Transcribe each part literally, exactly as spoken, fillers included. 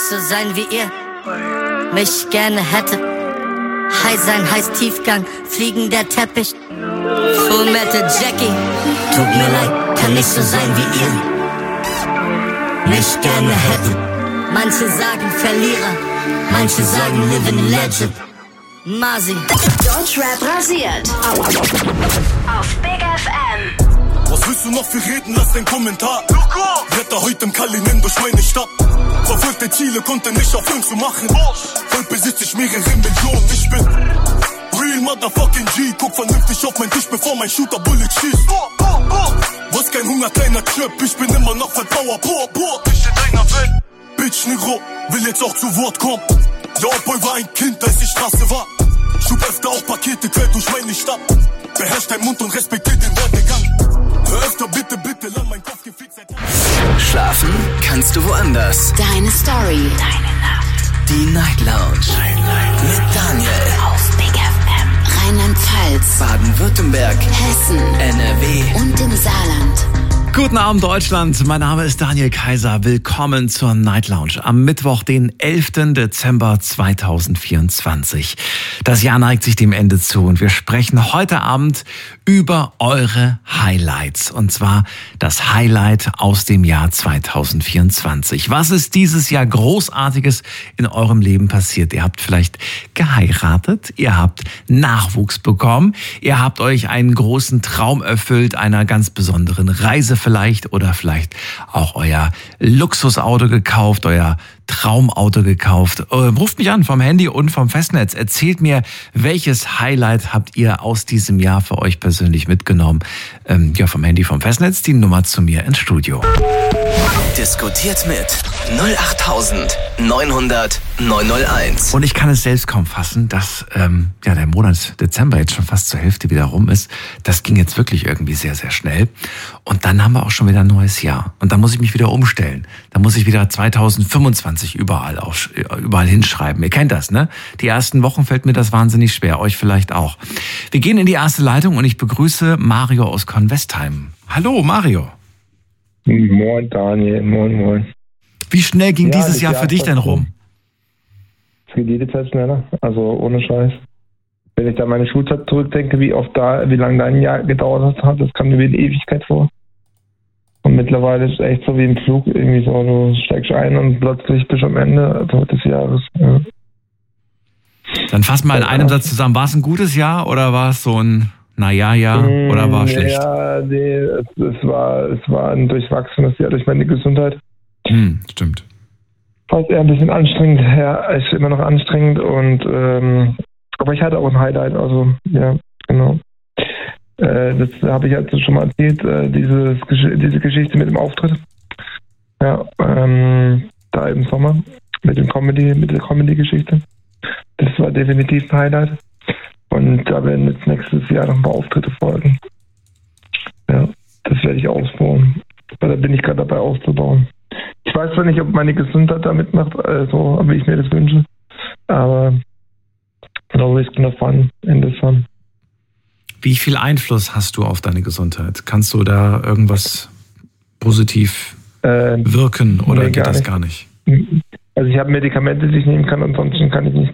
so sein wie ihr mich gerne hättet. High sein heißt Tiefgang, fliegender Teppich. Full Metal Jackie, tut mir leid, kann nicht so sein wie ihr mich gerne hättet. Manche sagen Verlierer, manche sagen Living Legend. Masi. Deutschrap rasiert. Auf Big F M. Was willst du noch für reden? Lass den Kommentar. Wetter heute im Kalinin durch meine Stadt. Verfolgte Ziele konnte nicht auf Film zu machen. Heute besitze ich mehrere Millionen. Ich bin real motherfucking G. Guck vernünftig auf mein Tisch, bevor mein Shooter Bullet schießt. Was kein Hunger, kleiner Chip. Ich bin immer noch für Power, Power, Power. Ich in deiner Welt. Bitch, Negro, will jetzt auch zu Wort kommen. Der Oldboy war ein Kind, als die Straße war. Schub öfter auch Pakete quer durch meine Stadt. Beherrscht dein Mund und respektiert den Werdegang. Hör öfter bitte, bitte, lang mein Kopf gefickt seit... Schlafen kannst du woanders. Deine Story. Deine Nacht. Die Night Lounge. Night, Night. Mit Daniel. Auf Big F M. Rheinland-Pfalz. Baden-Württemberg. Hessen. N R W. Und im Saarland. Guten Abend Deutschland, mein Name ist Daniel Kaiser. Willkommen zur Night Lounge am Mittwoch, den elften Dezember zweitausendvierundzwanzig. Das Jahr neigt sich dem Ende zu und wir sprechen heute Abend über eure Highlights. Und zwar das Highlight aus dem Jahr zweitausendvierundzwanzig. Was ist dieses Jahr Großartiges in eurem Leben passiert? Ihr habt vielleicht geheiratet, ihr habt Nachwuchs bekommen, ihr habt euch einen großen Traum erfüllt, einer ganz besonderen Reise vielleicht oder vielleicht auch euer Luxusauto gekauft, euer Traumauto gekauft. Äh, ruft mich an vom Handy und vom Festnetz. Erzählt mir, welches Highlight habt ihr aus diesem Jahr für euch persönlich mitgenommen? Ähm, ja, vom Handy, vom Festnetz, die Nummer zu mir ins Studio. Diskutiert mit null acht neun null null neun null eins. Und ich kann es selbst kaum fassen, dass ähm, ja der Monat Dezember jetzt schon fast zur Hälfte wieder rum ist. Das ging jetzt wirklich irgendwie sehr, sehr schnell. Und dann haben wir auch schon wieder ein neues Jahr. Und dann muss ich mich wieder umstellen. Dann muss ich wieder zweitausendfünfundzwanzig überall, auf, überall hinschreiben. Ihr kennt das, ne? Die ersten Wochen fällt mir das wahnsinnig schwer. Euch vielleicht auch. Wir gehen in die erste Leitung und ich begrüße Mario aus Kornwestheim. Hallo, Mario. Moin Daniel, moin moin. Wie schnell ging ja, dieses Jahr für dich denn rum? Es geht jede Zeit schneller, also ohne Scheiß. Wenn ich da meine Schulzeit zurückdenke, wie oft da, wie lange dein Jahr gedauert hat, das kam mir wie eine Ewigkeit vor. Und mittlerweile ist es echt so wie im Flug, irgendwie so, du steigst ein und plötzlich bist du am Ende des Jahres. Ja. Dann fass mal in einem Satz zusammen, war es ein gutes Jahr oder war es so ein naja, ja, oder war es schlecht? Ja, nee, es, es, war, es war ein durchwachsenes Jahr durch meine Gesundheit. Hm, stimmt. War eher ein bisschen anstrengend, ja, ist immer noch anstrengend und ähm, aber ich hatte auch ein Highlight, also ja, genau. Äh, das habe ich also schon mal erzählt, äh, dieses, diese Geschichte mit dem Auftritt. Ja, ähm, da im Sommer mit dem Comedy, mit der Comedy-Geschichte. Das war definitiv ein Highlight. Und da werden jetzt nächstes Jahr noch ein paar Auftritte folgen. Ja, das werde ich ausbauen. Weil da bin ich gerade dabei auszubauen. Ich weiß zwar nicht, ob meine Gesundheit da mitmacht, also, wie ich mir das wünsche. Aber no risk, no fun in this fun. Wie viel Einfluss hast du auf deine Gesundheit? Kannst du da irgendwas positiv äh, wirken oder nee, geht das nicht. gar nicht? Also ich habe Medikamente, die ich nehmen kann, ansonsten kann ich nichts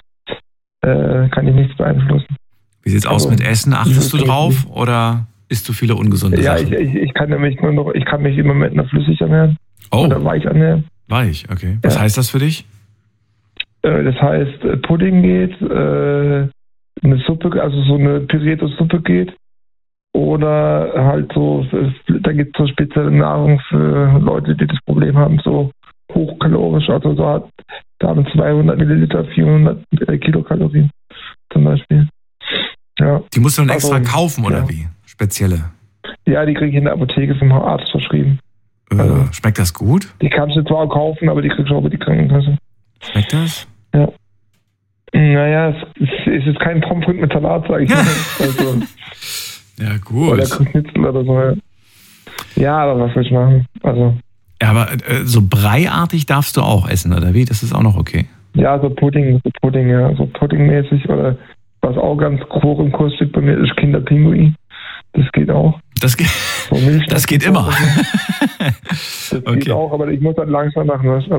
äh, kann ich nichts beeinflussen. Wie sieht's aus also, mit Essen? Achtest du drauf oder isst du viele ungesunde ja, Sachen? Ja, ich, ich, ich kann mich nur noch, ich kann mich im Moment noch flüssig ernähren. Oh. Oder weich ernähren. Weich, okay. Was ja. heißt das für dich? Äh, das heißt, Pudding geht, äh, eine Suppe, also so eine pürierte Suppe geht. Oder halt so, da gibt es so spezielle Nahrung für Leute, die das Problem haben, so hochkalorisch. Also da, da haben zweihundert Milliliter, vierhundert Kilokalorien zum Beispiel. Ja. Die musst du dann extra also, kaufen, oder ja. wie? Spezielle? Ja, die kriege ich in der Apotheke vom Arzt verschrieben. Äh, also, schmeckt das gut? Die kannst du zwar auch kaufen, aber die kriegst du auch über die Krankenkasse. Schmeckt das? Ja. Naja, es, es ist kein Pommes frites mit Salat, sag ich mal. Also, ja, gut. Oder Schnitzel oder so. Ja, ja, aber was will ich machen? Also. Ja, aber äh, so breiartig darfst du auch essen, oder wie? Das ist auch noch okay. Ja, so Pudding, so Pudding, ja, so Puddingmäßig. Oder was auch ganz hoch im Kurs steht bei mir, ist Kinderpinguin. Das geht auch. Das, ge- so das geht immer. Das okay. geht auch, aber ich muss halt langsam machen. Also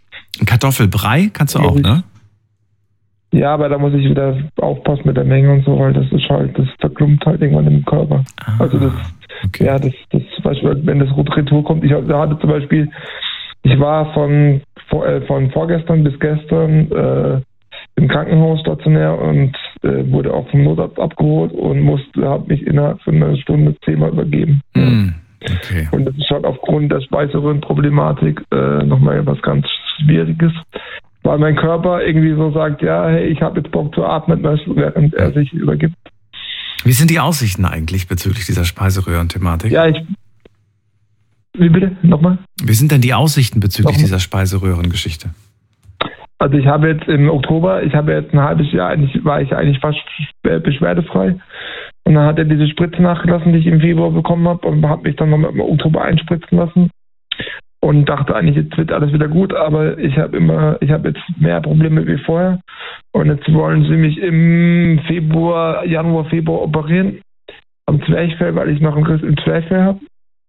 Ein Kartoffelbrei kannst du auch, ne? Ja, aber da muss ich wieder aufpassen mit der Menge und so, weil das ist halt, das verklumpt halt irgendwann im Körper. Ah, also das, okay. ja, das, das zum Beispiel, wenn das Retour kommt, ich hatte zum Beispiel, ich war von, äh, von vorgestern bis gestern äh, im Krankenhaus stationär und äh, wurde auch vom Notarzt abgeholt und musste, habe mich innerhalb von einer Stunde zehnmal übergeben. Mm, okay. Und das ist halt aufgrund der Speiseröhrenproblematik äh, nochmal was ganz Schwieriges. Weil mein Körper irgendwie so sagt, ja, hey, ich habe jetzt Bock zu atmen, während er sich übergibt. Wie sind die Aussichten eigentlich bezüglich dieser Speiseröhren-Thematik? Ja, ich... Wie bitte? Nochmal? Wie sind denn die Aussichten bezüglich Nochmal? dieser Speiseröhren-Geschichte? Also ich habe jetzt im Oktober, ich habe jetzt ein halbes Jahr, eigentlich war ich eigentlich fast beschwerdefrei. Und dann hat er diese Spritze nachgelassen, die ich im Februar bekommen habe und habe mich dann noch im Oktober einspritzen lassen. Und dachte eigentlich, jetzt wird alles wieder gut, aber ich habe immer, ich habe jetzt mehr Probleme wie vorher. Und jetzt wollen sie mich im Februar, Januar, Februar operieren am Zwerchfell, weil ich noch einen Riss im Zwerchfell habe.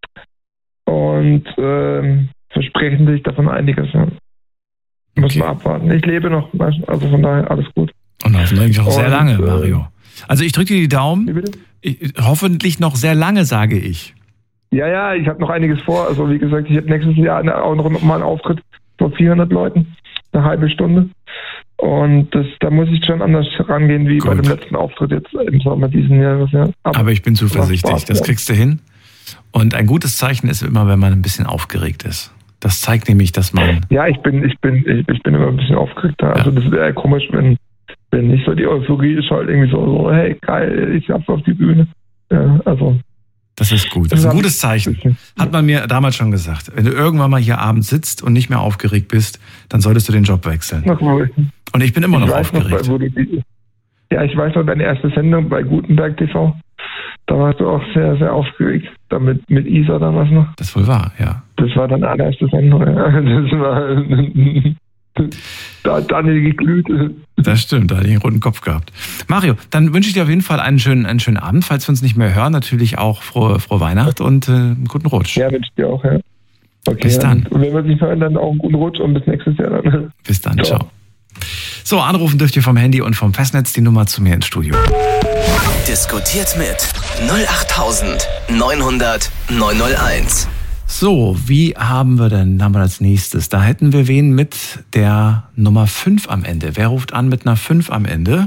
Und äh, versprechen sich davon einiges. Ja. Muss Okay. man abwarten. Ich lebe noch, also von daher alles gut. Und hoffentlich auch sehr Und, lange, äh, Mario. Also ich drücke dir die Wie Daumen. bitte? Ich, hoffentlich noch sehr lange, sage ich. Ja, ja, ich habe noch einiges vor. Also wie gesagt, ich habe nächstes Jahr eine, auch noch mal einen Auftritt vor vierhundert Leuten, eine halbe Stunde. Und das, da muss ich schon anders rangehen wie Gut. bei dem letzten Auftritt jetzt im Sommer diesen Jahres. Ja. Aber ich bin zuversichtlich, Spaß, das ja. kriegst du hin. Und ein gutes Zeichen ist immer, wenn man ein bisschen aufgeregt ist. Das zeigt nämlich, dass man... Ja, ich bin, ich bin, ich, ich bin immer ein bisschen aufgeregter. Also das wäre komisch, wenn, wenn nicht so die Euphorie ist halt irgendwie so, so hey geil, ich hab's auf die Bühne. Ja, also. Das ist gut. Das ist ein gutes Zeichen. Hat man mir damals schon gesagt. Wenn du irgendwann mal hier abends sitzt und nicht mehr aufgeregt bist, dann solltest du den Job wechseln. Noch mal. Und ich bin immer Ich noch weiß noch, aufgeregt. wo du die, ja, ich weiß noch, deine erste Sendung bei Gutenberg T V. Da warst du auch sehr, sehr aufgeregt. Da mit, mit Isa damals noch. Das ist wohl wahr, ja. Das war deine allererste Sendung. Ja. Das war. Da hat Daniel geglüht. Das stimmt, da hatte ich einen roten Kopf gehabt. Mario, dann wünsche ich dir auf jeden Fall einen schönen, einen schönen Abend. Falls wir uns nicht mehr hören, natürlich auch frohe, frohe Weihnacht und äh, einen guten Rutsch. Ja, wünsche ich dir auch, ja. Okay, Bis dann. Und wenn wir sich hören, dann auch einen guten Rutsch und bis nächstes Jahr dann. Bis dann, Ciao. ciao. So, anrufen dürft ihr vom Handy und vom Festnetz die Nummer zu mir ins Studio. Diskutiert mit null acht neunhundert neunhunderteins. So, wie haben wir denn, haben wir als nächstes? Da hätten wir wen mit der Nummer fünf am Ende. Wer ruft an mit einer fünf am Ende?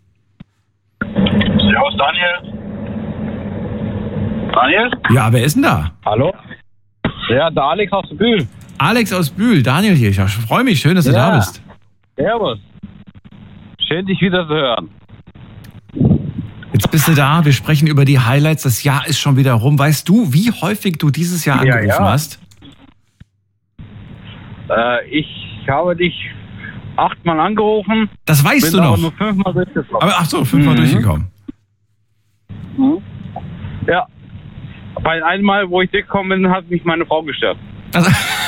Servus, Daniel. Daniel? Ja, wer ist denn da? Hallo? Ja, der Alex aus Bühl. Alex aus Bühl, Daniel hier. Ich freue mich, schön, dass du Ja. da bist. Servus. Schön, dich wieder zu hören. Jetzt bist du da, wir sprechen über die Highlights. Das Jahr ist schon wieder rum. Weißt du, wie häufig du dieses Jahr Ja, angerufen ja. hast? Äh, ich habe dich achtmal angerufen. Das weißt bin du aber noch. nur fünfmal durchgekommen. Aber ach so, fünfmal Mhm. durchgekommen. Ja. Bei einmal, wo ich durchgekommen bin, hat mich meine Frau gestört. Also,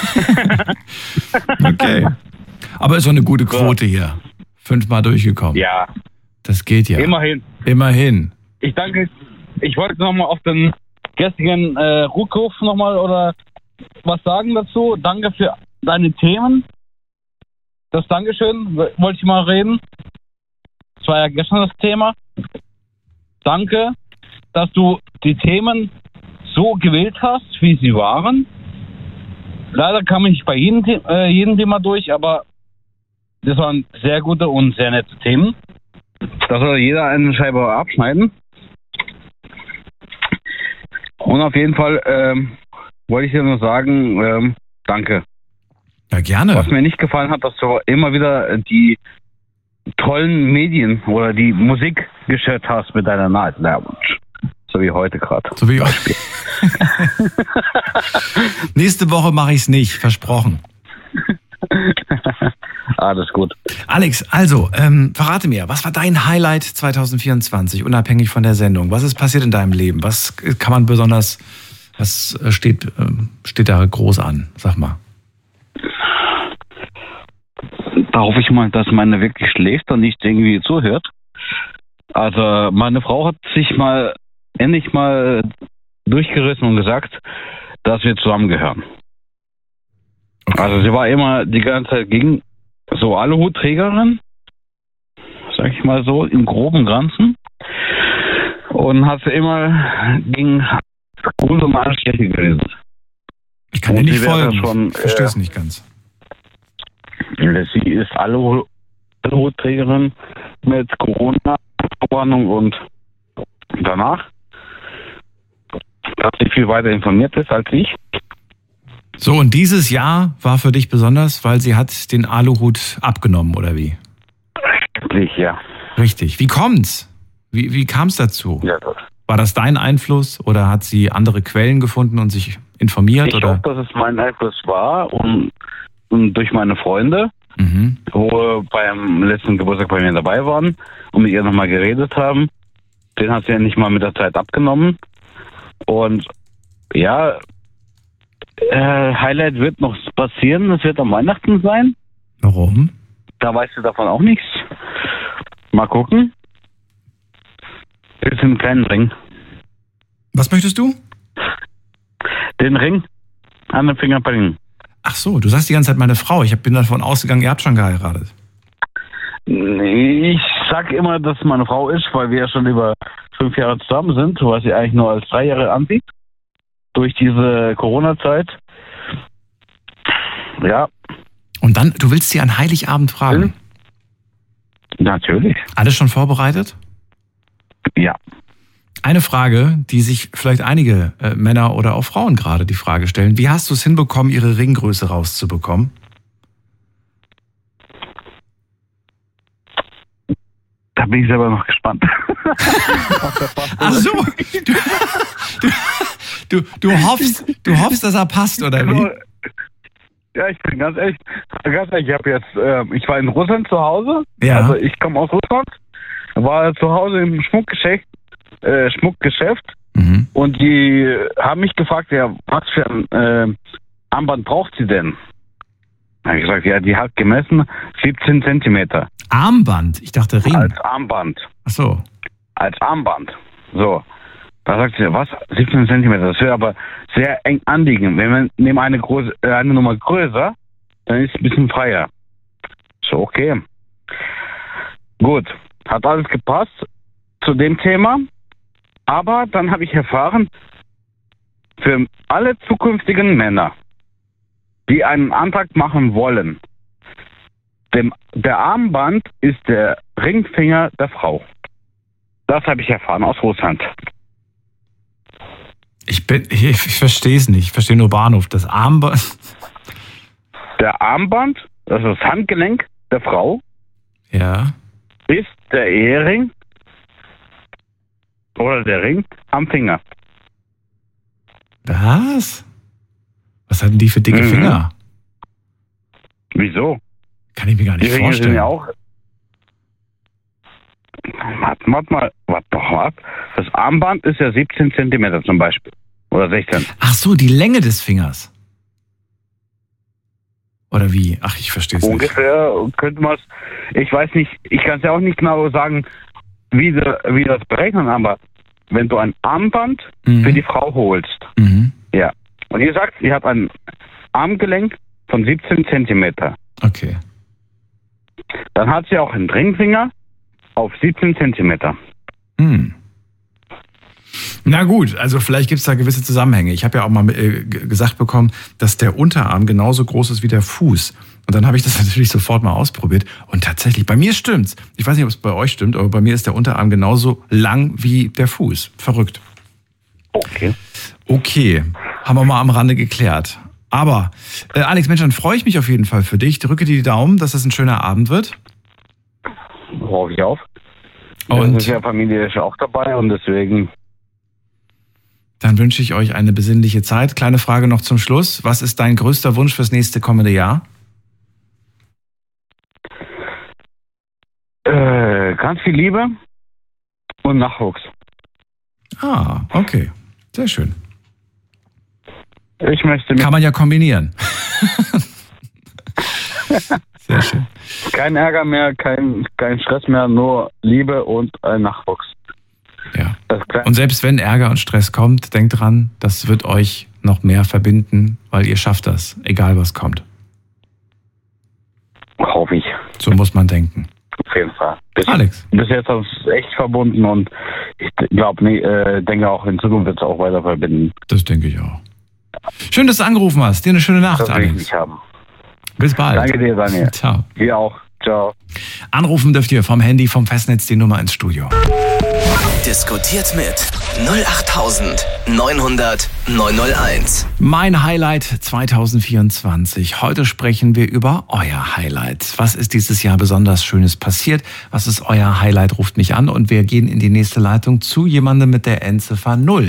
okay. Aber ist doch eine gute Quote hier. Fünfmal durchgekommen. Ja, Das geht ja. immerhin. Immerhin. Ich danke, ich wollte nochmal auf den gestrigen äh, Rückruf nochmal oder was sagen dazu. Danke für deine Themen. Das Dankeschön, w- wollte ich mal reden. Das war ja gestern das Thema. Danke, dass du die Themen so gewählt hast, wie sie waren. Leider kam ich nicht bei jedem, The- äh, jedem Thema durch, aber das waren sehr gute und sehr nette Themen. Da soll jeder eine Scheibe abschneiden. Und auf jeden Fall ähm, wollte ich dir nur sagen, ähm, danke. Ja, gerne. Was mir nicht gefallen hat, dass du immer wieder die tollen Medien oder die Musik geschert hast mit deiner Night Lounge. So wie heute gerade. So wie Nächste Woche mache ich es nicht, versprochen. Alles gut. Alex, also, ähm, verrate mir, was war dein Highlight zwanzig vierundzwanzig, unabhängig von der Sendung? Was ist passiert in deinem Leben? Was kann man besonders, was steht, ähm, steht da groß an? Sag mal. Da hoffe ich mal, dass meine wirklich schläft und nicht irgendwie zuhört. Also meine Frau hat sich mal endlich mal durchgerissen und gesagt, dass wir zusammengehören. Okay. Also sie war immer die ganze Zeit gegen so Aluhutträgerin, sag ich mal so, im groben Ganzen. Und hat sie immer gegen Corona alles schlecht geredet. Ich kann dir Und nicht sie wäre folgen, schon, ich verstehe es äh, nicht ganz. Sie ist Alu- Aluhutträgerin mit Corona-Verwarnung und danach, dass sie viel weiter informiert ist als ich. So, und dieses Jahr war für dich besonders, weil sie hat den Aluhut abgenommen, oder wie? Richtig, ja. Richtig. Wie kommt's? Wie, wie kam es dazu? ja das. War das dein Einfluss oder hat sie andere Quellen gefunden und sich informiert? Ich oder? hoffe, dass es mein Einfluss war und, und durch meine Freunde, Mhm. wo beim letzten Geburtstag bei mir dabei waren und mit ihr nochmal geredet haben. Den hat sie ja nicht mal mit der Zeit abgenommen. Und ja, äh, Highlight wird noch passieren. Das wird am Weihnachten sein. Warum? Da weißt du davon auch nichts. Mal gucken. Ist im kleinen Ring. Was möchtest du? Den Ring an den Finger bringen. Ach so, du sagst die ganze Zeit meine Frau. Ich bin davon ausgegangen, ihr habt schon geheiratet. Ich sag immer, dass es meine Frau ist, weil wir ja schon über fünf Jahre zusammen sind, was sie eigentlich nur als drei Jahre ansieht. Durch diese Corona-Zeit. Ja. Und dann, du willst sie an Heiligabend fragen? Natürlich. Alles schon vorbereitet? Ja. Eine Frage, die sich vielleicht einige äh, Männer oder auch Frauen gerade die Frage stellen. Wie hast du es hinbekommen, ihre Ringgröße rauszubekommen? Da bin ich selber noch gespannt. Ach so. Du, du, du, du, hoffst, du hoffst, dass er passt, oder wie? Ja, ich bin ganz ehrlich. Ganz ehrlich, ich habe jetzt, äh, ich war in Russland zu Hause. Ja. Also ich komme aus Russland. War zu Hause im Schmuckgeschäft. Äh, Schmuckgeschäft. Mhm. Und die haben mich gefragt, ja, was für ein äh, Armband braucht sie denn? Da habe ich gesagt, ja, die hat gemessen siebzehn Zentimeter. Armband? Ich dachte Ring. Als Armband. Ach so. Als Armband. So. Da sagt sie, was? siebzehn Zentimeter. Das wird aber sehr eng anliegen. Wenn wir nehmen eine, große, äh, eine Nummer größer, dann ist es ein bisschen freier. So, okay. Gut. Hat alles gepasst zu dem Thema. Aber dann habe ich erfahren, für alle zukünftigen Männer, die einen Antrag machen wollen, dem, der Armband ist der Ringfinger der Frau. Das habe ich erfahren aus Russland. Ich bin, ich, ich verstehe es nicht. Ich verstehe nur Bahnhof. Das Armband. Der Armband, das ist das Handgelenk der Frau, Ja. ist der Ehering oder der Ring am Finger. Was? Was hatten die für dicke Mhm. Finger? Wieso? Kann ich mir gar Die nicht Ringe vorstellen. sind ja auch. Warte, warte mal, warte doch mal. Das Armband ist ja siebzehn Zentimeter zum Beispiel. Oder sechzehn. Ach so, die Länge des Fingers. Oder wie? Ach, ich verstehe es nicht. Ungefähr könnte man es. Ich weiß nicht, ich kann es ja auch nicht genau sagen, wie, de, wie das berechnen, aber wenn du ein Armband Mhm. für die Frau holst, Mhm. ja, und ihr sagt, ihr habt ein Armgelenk von siebzehn Zentimeter, Okay. dann hat sie auch einen Ringfinger auf siebzehn Zentimeter. Hm. Na gut, also vielleicht gibt es da gewisse Zusammenhänge. Ich habe ja auch mal äh, g- gesagt bekommen, dass der Unterarm genauso groß ist wie der Fuß. Und dann habe ich das natürlich sofort mal ausprobiert. Und tatsächlich, bei mir stimmt's. Ich weiß nicht, ob es bei euch stimmt, aber bei mir ist der Unterarm genauso lang wie der Fuß. Verrückt. Okay. Okay, haben wir mal am Rande geklärt. Aber, äh, Alex, Mensch, dann freue ich mich auf jeden Fall für dich. Drücke dir die Daumen, dass das ein schöner Abend wird. Hoffe ich auf. Und Und ja, Familie ist auch dabei und deswegen. dann wünsche ich euch eine besinnliche Zeit. Kleine Frage noch zum Schluss. Was ist dein größter Wunsch fürs nächste kommende Jahr? Äh, ganz viel Liebe und Nachwuchs. Ah, okay. Sehr schön. Ich möchte mit Kann man ja kombinieren. Sehr schön. kein Ärger mehr, kein, kein Stress mehr, nur Liebe und ein Nachwuchs. Ja. Das ist klar. Und selbst wenn Ärger und Stress kommt, denkt dran, das wird euch noch mehr verbinden, weil ihr schafft das, egal was kommt. Hoffe ich. So muss man denken. Auf jeden Fall. Bis, Alex. Bis jetzt hat es echt verbunden und ich glaube, nee, äh, denke auch in Zukunft wird es auch weiter verbinden. Das denke ich auch. Schön, dass du angerufen hast. Dir eine schöne Nacht, das will Alex. ich nicht haben. Bis bald. Danke dir, Daniel. Ciao. Dir auch. Ciao. Anrufen dürft ihr vom Handy, vom Festnetz die Nummer ins Studio. Diskutiert mit null acht neun null null neun null eins. Mein Highlight zwanzig vierundzwanzig. Heute sprechen wir über euer Highlight. Was ist dieses Jahr besonders Schönes passiert? Was ist euer Highlight? Ruft mich an und wir gehen in die nächste Leitung zu jemandem mit der Endziffer null.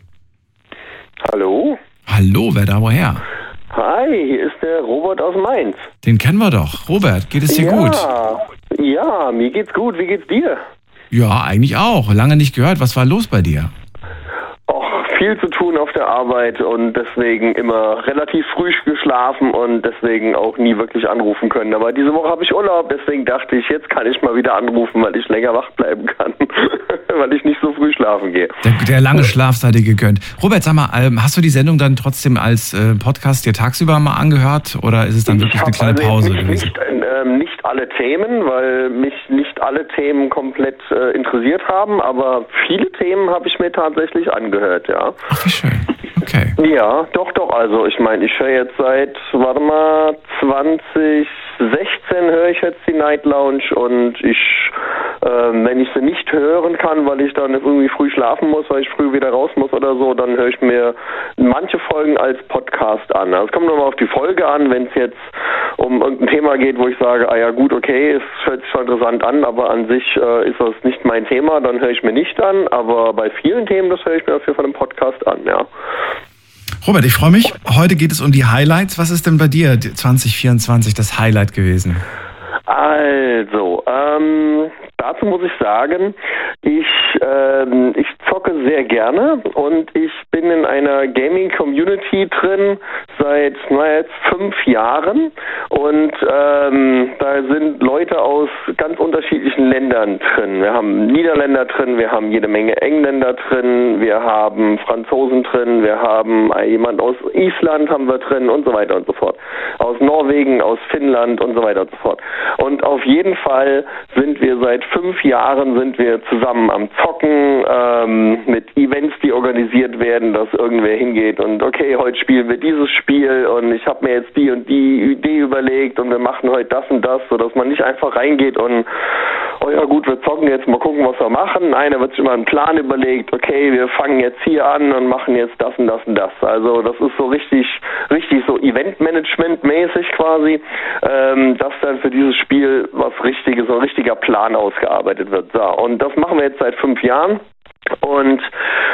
Hallo? Hallo, wer da woher? Hi, hier ist der Robert aus Mainz. Den kennen wir doch. Robert, geht es dir ja, gut? Ja, mir geht's gut. Wie geht's dir? Ja, eigentlich auch. Lange nicht gehört. Was war los bei dir? Och, viel zu tun auf der Arbeit und deswegen immer relativ früh geschlafen und deswegen auch nie wirklich anrufen können. Aber diese Woche habe ich Urlaub, deswegen dachte ich, jetzt kann ich mal wieder anrufen, weil ich länger wach bleiben kann, weil ich nicht so früh schlafen gehe. Der, der lange Schlaf sei dir gegönnt. Robert, sag mal, hast du die Sendung dann trotzdem als äh, Podcast dir tagsüber mal angehört oder ist es dann wirklich eine kleine also Pause nicht, gewesen? Nicht, ähm, nicht alle Themen, weil mich nicht alle Themen komplett äh, interessiert haben, aber viele Themen habe ich mir tatsächlich angehört, ja. Ach, wie schön. Okay. Ja, doch, doch. Also ich meine, ich höre jetzt seit, warte mal, zwanzig sechzehn höre ich jetzt die Night Lounge und ich, äh, wenn ich sie nicht hören kann, weil ich dann irgendwie früh schlafen muss, weil ich früh wieder raus muss oder so, dann höre ich mir manche Folgen als Podcast an. Also es kommt nochmal auf die Folge an, wenn es jetzt um irgendein Thema geht, wo ich sage, ah ja gut, okay, es hört sich schon interessant an, aber an sich äh, ist das nicht mein Thema, dann höre ich mir nicht an, aber bei vielen Themen, das höre ich mir auf jeden Fall im Podcast an, ja. Robert, ich freue mich. Heute geht es um die Highlights. Was ist denn bei dir zwanzig vierundzwanzig das Highlight gewesen? Also, ähm, dazu muss ich sagen, ich, ähm, ich zocke sehr gerne und ich bin in einer Gaming-Community drin seit, naja, jetzt fünf Jahren und ähm, da sind Leute aus ganz unterschiedlichen Ländern drin. Wir haben Niederländer drin, wir haben jede Menge Engländer drin, wir haben Franzosen drin, wir haben jemand aus Island haben wir drin und so weiter und so fort. Aus Norwegen, aus Finnland und so weiter und so fort. Und auf jeden Fall sind wir seit fünf Jahren sind wir zusammen am Zocken, ähm, mit Events, die organisiert werden, dass irgendwer hingeht und okay, heute spielen wir dieses Spiel und ich habe mir jetzt die und die Idee überlegt und wir machen heute das und das, sodass man nicht einfach reingeht und oh ja gut, wir zocken jetzt, mal gucken, was wir machen. Einer wird sich immer einen Plan überlegt, okay, wir fangen jetzt hier an und machen jetzt das und das und das. Also das ist so richtig, richtig so Eventmanagement-mäßig quasi, ähm, dass dann für dieses Spiel was Richtiges, so ein richtiger Plan ausgearbeitet wird. So, und das machen wir jetzt seit fünf Jahren und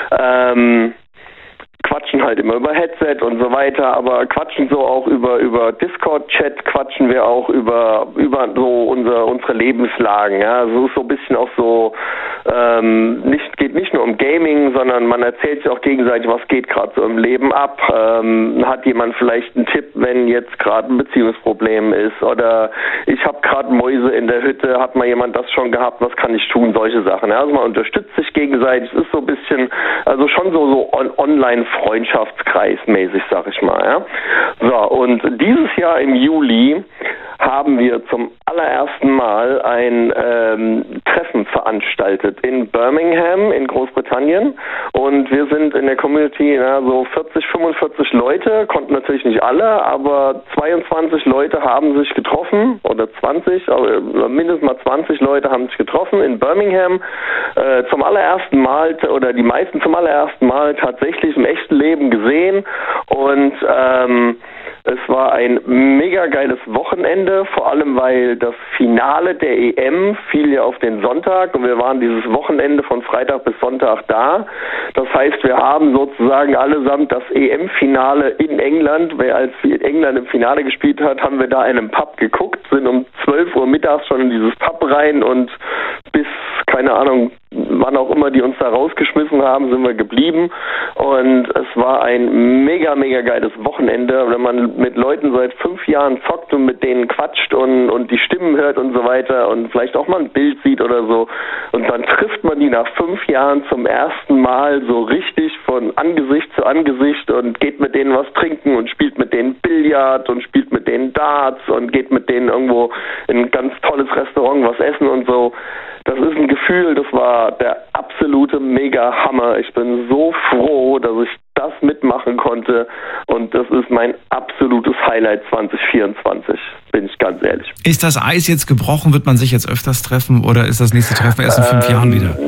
ähm, quatschen halt immer über Headset und so weiter, aber quatschen so auch über über Discord-Chat, quatschen wir auch über über so unser, unsere Lebenslagen. Ja, so ist so ein bisschen auch so, ähm, nicht geht nicht nur um Gaming, sondern man erzählt sich auch gegenseitig, was geht gerade so im Leben ab. Ähm, hat jemand vielleicht einen Tipp, wenn jetzt gerade ein Beziehungsproblem ist oder ich habe gerade Mäuse in der Hütte, hat mal jemand das schon gehabt, was kann ich tun, solche Sachen. Ja, also man unterstützt sich gegenseitig, es ist so ein bisschen, also schon so so on, online Freundschaftskreismäßig, sag ich mal. Ja. So, und dieses Jahr im Juli haben wir zum allerersten Mal ein ähm, Treffen veranstaltet in Birmingham in Großbritannien und wir sind in der Community na, so vierzig, fünfundvierzig Leute, konnten natürlich nicht alle, aber zweiundzwanzig Leute haben sich getroffen oder zwanzig, aber mindestens mal zwanzig Leute haben sich getroffen in Birmingham äh, zum allerersten Mal oder die meisten zum allerersten Mal tatsächlich im echten Leben gesehen und ähm, es war ein mega geiles Wochenende, vor allem weil das Finale der E M fiel ja auf den Sonntag und wir waren dieses Wochenende von Freitag bis Sonntag da. Das heißt, wir haben sozusagen allesamt das E M-Finale in England, wer als England im Finale gespielt hat, haben wir da in einem Pub geguckt, sind um zwölf Uhr mittags schon in dieses Pub rein und bis, keine Ahnung, wann auch immer die uns da rausgeschmissen haben, sind wir geblieben. Und es war ein mega, mega geiles Wochenende. Wenn man mit Leuten seit fünf Jahren zockt und mit denen quatscht und, und die Stimmen hört und so weiter und vielleicht auch mal ein Bild sieht oder so. Und dann trifft man die nach fünf Jahren zum ersten Mal so richtig von Angesicht zu Angesicht und geht mit denen was trinken und spielt mit denen Billard und spielt mit denen Darts und geht mit denen irgendwo in ein ganz tolles Restaurant was essen und so. Das ist ein Gefühl, das war der absolute Mega-Hammer. Ich bin so froh, dass ich das mitmachen konnte und das ist mein absolutes Highlight zwanzig vierundzwanzig, bin ich ganz ehrlich. Ist das Eis jetzt gebrochen? Wird man sich jetzt öfters treffen oder ist das nächste Treffen erst in fünf ähm, Jahren wieder?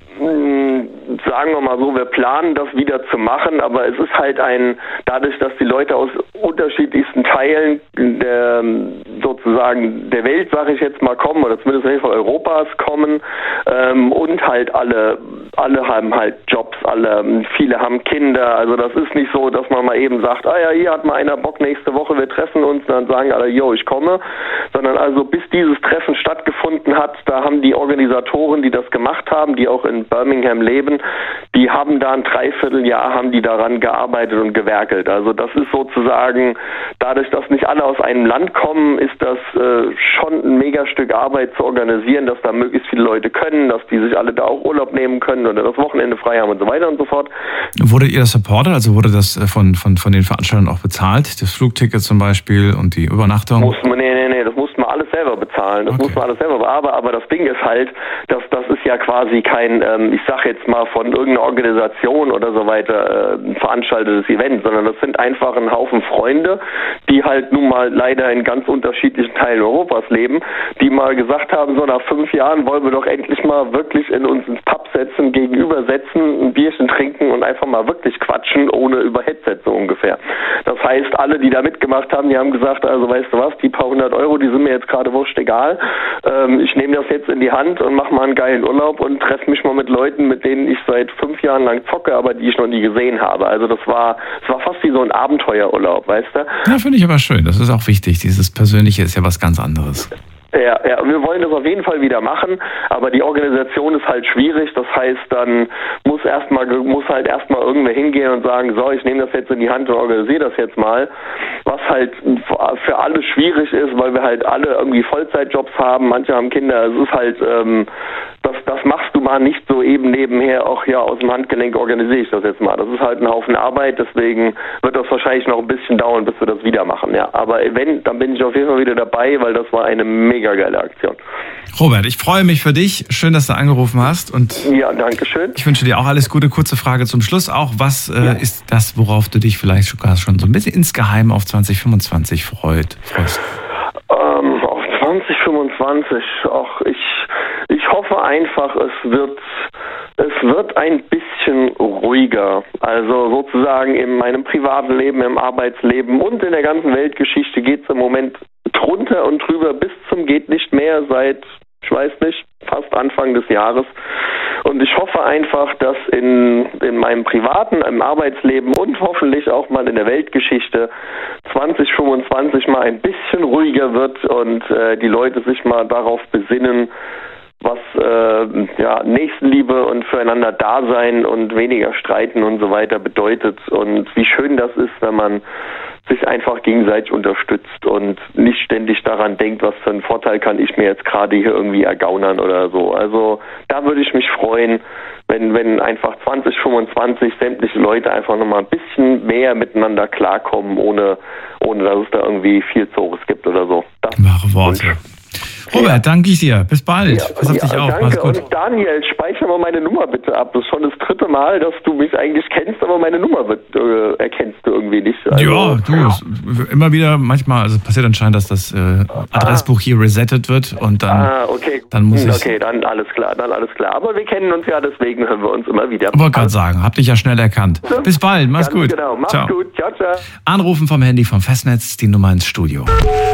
Sagen wir mal so, wir planen das wieder zu machen, aber es ist halt ein, dadurch, dass die Leute aus unterschiedlichsten Teilen der, sozusagen der Welt, sage ich jetzt mal, kommen, oder zumindest von Europas kommen, ähm, und halt alle, alle haben halt Jobs, alle, viele haben Kinder, also das ist nicht so, dass man mal eben sagt, ah ja, hier hat mal einer Bock, nächste Woche, wir treffen uns, und dann sagen alle, yo, ich komme, sondern also bis dieses Treffen stattgefunden hat, da haben die Organisatoren, die das gemacht haben, die auch in Birmingham leben, die haben da ein Dreivierteljahr, haben die daran gearbeitet und gewerkelt. Also das ist sozusagen, dadurch, dass nicht alle aus einem Land kommen, ist das äh, schon ein Megastück Arbeit zu organisieren, dass da möglichst viele Leute können, dass die sich alle da auch Urlaub nehmen können oder das Wochenende frei haben und so weiter und so fort. Wurde ihr das supportet? Also wurde das von, von, von den Veranstaltern auch bezahlt? Das Flugticket zum Beispiel und die Übernachtung? Muss man, nee, nee, nee, das musste man alles selber bezahlen. Das okay. muss man alles selber bearbeiten. Aber das Ding ist halt, dass das ist ja quasi kein, ähm, ich sag jetzt mal von irgendeiner Organisation oder so weiter äh, veranstaltetes Event, sondern das sind einfach ein Haufen Freunde, die halt nun mal leider in ganz unterschiedlichen Teilen Europas leben, die mal gesagt haben, so nach fünf Jahren wollen wir doch endlich mal wirklich in uns ins Pub setzen, gegenüber setzen, ein Bierchen trinken und einfach mal wirklich quatschen, ohne über Headset so ungefähr. Das heißt, alle, die da mitgemacht haben, die haben gesagt, also weißt du was, die paar hundert Euro, die sind mir jetzt gerade wurscht egal. Ähm, ich nehme das jetzt in die Hand und mache mal einen geilen Urlaub und treffe mich mal mit Leuten, mit denen ich seit fünf Jahren lang zocke, aber die ich noch nie gesehen habe. Also das war, das war fast wie so ein Abenteuerurlaub, weißt du? Ja, finde ich aber schön. Das ist auch wichtig. Dieses Persönliche ist ja was ganz anderes. Ja, ja, wir wollen das auf jeden Fall wieder machen, aber die Organisation ist halt schwierig, das heißt, dann muss erstmal muss halt erstmal irgendwer hingehen und sagen, so, ich nehme das jetzt in die Hand und organisiere das jetzt mal, was halt für alle schwierig ist, weil wir halt alle irgendwie Vollzeitjobs haben, manche haben Kinder, es ist halt, ähm, das, das machst du mal nicht so eben nebenher, auch ja, aus dem Handgelenk organisiere ich das jetzt mal, das ist halt ein Haufen Arbeit, deswegen wird das wahrscheinlich noch ein bisschen dauern, bis wir das wieder machen, ja, aber wenn, dann bin ich auf jeden Fall wieder dabei, weil das war eine mega geile Aktion. Robert, ich freue mich für dich. Schön, dass du angerufen hast. Und ja, danke schön. Ich wünsche dir auch alles Gute. Kurze Frage zum Schluss auch. Was äh, ja. ist das, worauf du dich vielleicht sogar schon so ein bisschen insgeheim auf zwanzig fünfundzwanzig freut, freust? Ähm, auf zwanzig fünfundzwanzig, ach, ich, ich hoffe einfach, es wird, es wird ein bisschen ruhiger. Also sozusagen in meinem privaten Leben, im Arbeitsleben und in der ganzen Weltgeschichte geht es im Moment drunter und drüber bis zum geht nicht mehr seit, ich weiß nicht, fast Anfang des Jahres. Und ich hoffe einfach, dass in, in meinem privaten, im Arbeitsleben und hoffentlich auch mal in der Weltgeschichte zwanzig fünfundzwanzig mal ein bisschen ruhiger wird und äh, die Leute sich mal darauf besinnen, was äh, ja, Nächstenliebe und füreinander Dasein und weniger streiten und so weiter bedeutet und wie schön das ist, wenn man sich einfach gegenseitig unterstützt und nicht ständig daran denkt, was für einen Vorteil kann ich mir jetzt gerade hier irgendwie ergaunern oder so. Also da würde ich mich freuen, wenn, wenn einfach zwanzig fünfundzwanzig sämtliche Leute einfach nochmal ein bisschen mehr miteinander klarkommen, ohne, ohne dass es da irgendwie viel Zores gibt oder so. Das Wahre Worte. Robert, ja. danke ich dir. Bis bald. Ja, Pass auf ja, dich auf. Danke. Mach's gut. Und Daniel, speicher mal meine Nummer bitte ab. Das ist schon das dritte Mal, dass du mich eigentlich kennst, aber meine Nummer wird, äh, erkennst du irgendwie nicht. Also, ja, du, ja. immer wieder, manchmal, also passiert anscheinend, dass das äh, Adressbuch hier resettet wird und dann, ah, okay. dann muss ich... Okay, dann alles klar, dann alles klar. Aber wir kennen uns ja, deswegen hören wir uns immer wieder. Ich wollte gerade sagen, hab dich ja schnell erkannt. So. Bis bald, mach's Ganz gut. Genau, mach's ciao. gut. Ciao, ciao. Anrufen vom Handy vom Festnetz, die Nummer ins Studio.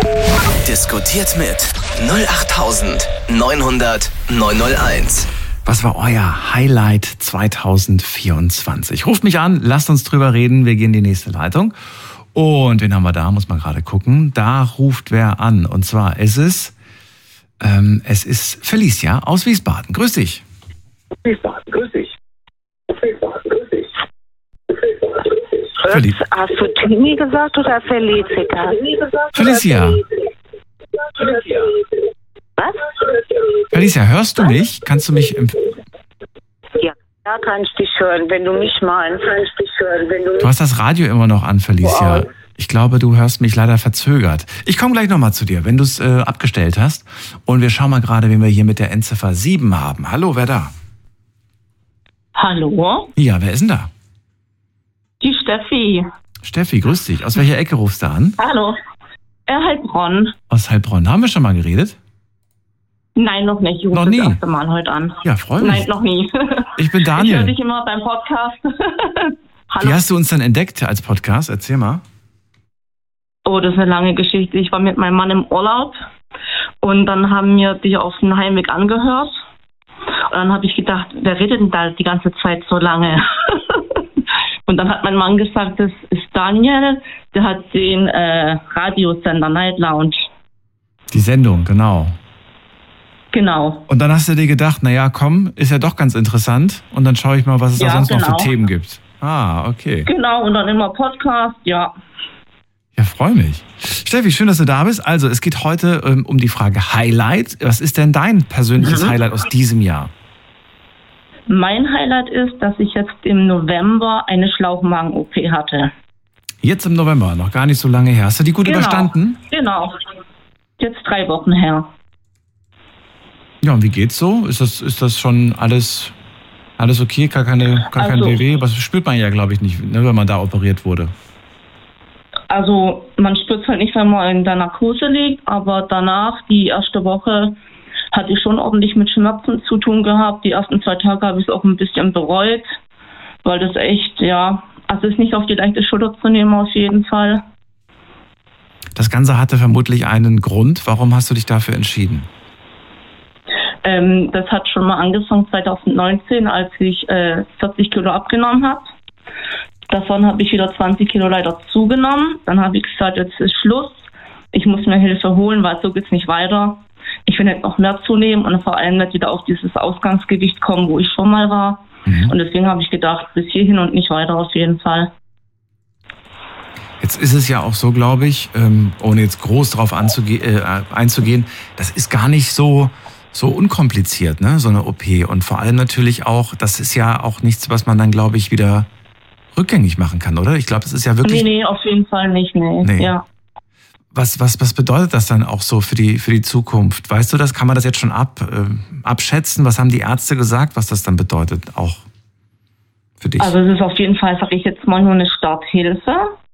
Diskutiert mit null acht neun null null neun null eins. Was war euer Highlight zwanzig vierundzwanzig? Ruft mich an, lasst uns drüber reden. Wir gehen in die nächste Leitung. Und wen haben wir da? Muss man gerade gucken. Da ruft wer an. Und zwar ist es, ähm, es ist Felicia aus Wiesbaden. Grüß dich. Grüß dich. Grüß dich. Verlieb. Hast du Timmy gesagt oder Felicia? Felicia. Was? Felicia, hörst du mich? Kannst du mich... Empf- Ja, da kann ich dich hören, wenn du mich meinst. Du hast das Radio immer noch an, Felicia. Ich glaube, du hörst mich leider verzögert. Ich komme gleich nochmal zu dir, wenn du es äh, abgestellt hast. Und wir schauen mal gerade, wen wir hier mit der Endziffer sieben haben. Hallo, wer da? Hallo? Ja, wer ist denn da? Die Steffi. Steffi, grüß dich. Aus welcher Ecke rufst du an? Hallo. Er Heilbronn. Aus Heilbronn. Haben wir schon mal geredet? Nein, noch nicht. Ich rufe Noch nie? das erste Mal heute an. Ja, freu mich. Nein, noch nie. Ich bin Ich höre Daniel. dich immer beim Podcast. Wie hast du uns dann entdeckt als Podcast? Erzähl mal. Oh, das ist eine lange Geschichte. Ich war mit meinem Mann im Urlaub und dann haben wir dich auf dem Heimweg angehört. Und dann habe ich gedacht, wer redet denn da die ganze Zeit so lange? Und dann hat mein Mann gesagt, das ist Daniel, der hat den äh, Radiosender Night Lounge. Die Sendung, genau. Genau. Und dann hast du dir gedacht, naja, komm, ist ja doch ganz interessant. Und dann schaue ich mal, was es Ja, da sonst noch genau. für Themen gibt. Ah, okay. Genau, und dann immer Podcast, ja. Ja, freue mich. Steffi, schön, dass du da bist. Also, es geht heute ähm, um die Frage Highlight. Was ist denn dein persönliches Mhm. Highlight aus diesem Jahr? Mein Highlight ist, dass ich jetzt im November eine Schlauchmagen-O P hatte. Jetzt im November, noch gar nicht so lange her. Hast du die gut Genau. überstanden? Genau. Jetzt drei Wochen her. Ja, und wie geht's so? Ist das, ist das schon alles, alles okay? Gar, keine, gar kein Also- W W? Was spürt man ja, glaube ich, nicht, ne, wenn man da operiert wurde. Also man spürt es halt nicht, wenn man in der Narkose liegt, aber danach, die erste Woche, hatte ich schon ordentlich mit Schmerzen zu tun gehabt. Die ersten zwei Tage habe ich es auch ein bisschen bereut, weil das echt, ja, also ist nicht auf die leichte Schulter zu nehmen auf jeden Fall. Das Ganze hatte vermutlich einen Grund. Warum hast du dich dafür entschieden? Ähm, das hat schon mal angefangen zwanzig neunzehn, als ich äh, vierzig Kilo abgenommen habe. Davon habe ich wieder zwanzig Kilo leider zugenommen. Dann habe ich gesagt, jetzt ist Schluss. Ich muss mir Hilfe holen, weil so geht's nicht weiter. Ich will jetzt noch mehr zunehmen und vor allem nicht wieder auf dieses Ausgangsgewicht kommen, wo ich schon mal war. Mhm. Und deswegen habe ich gedacht, bis hierhin und nicht weiter auf jeden Fall. Jetzt ist es ja auch so, glaube ich, ähm, ohne jetzt groß drauf anzuge- äh, einzugehen, das ist gar nicht so, so unkompliziert, ne, so eine O P. Und vor allem natürlich auch, das ist ja auch nichts, was man dann, glaube ich, wieder rückgängig machen kann, oder? Ich glaube, das ist ja wirklich... Nee, nee, auf jeden Fall nicht, nee. Nee. Ja. Was, was, was bedeutet das dann auch so für die, für die Zukunft? Weißt du das? Kann man das jetzt schon ab, äh, abschätzen? Was haben die Ärzte gesagt, was das dann bedeutet auch für dich? Also es ist auf jeden Fall, sage ich jetzt mal, nur eine Starthilfe.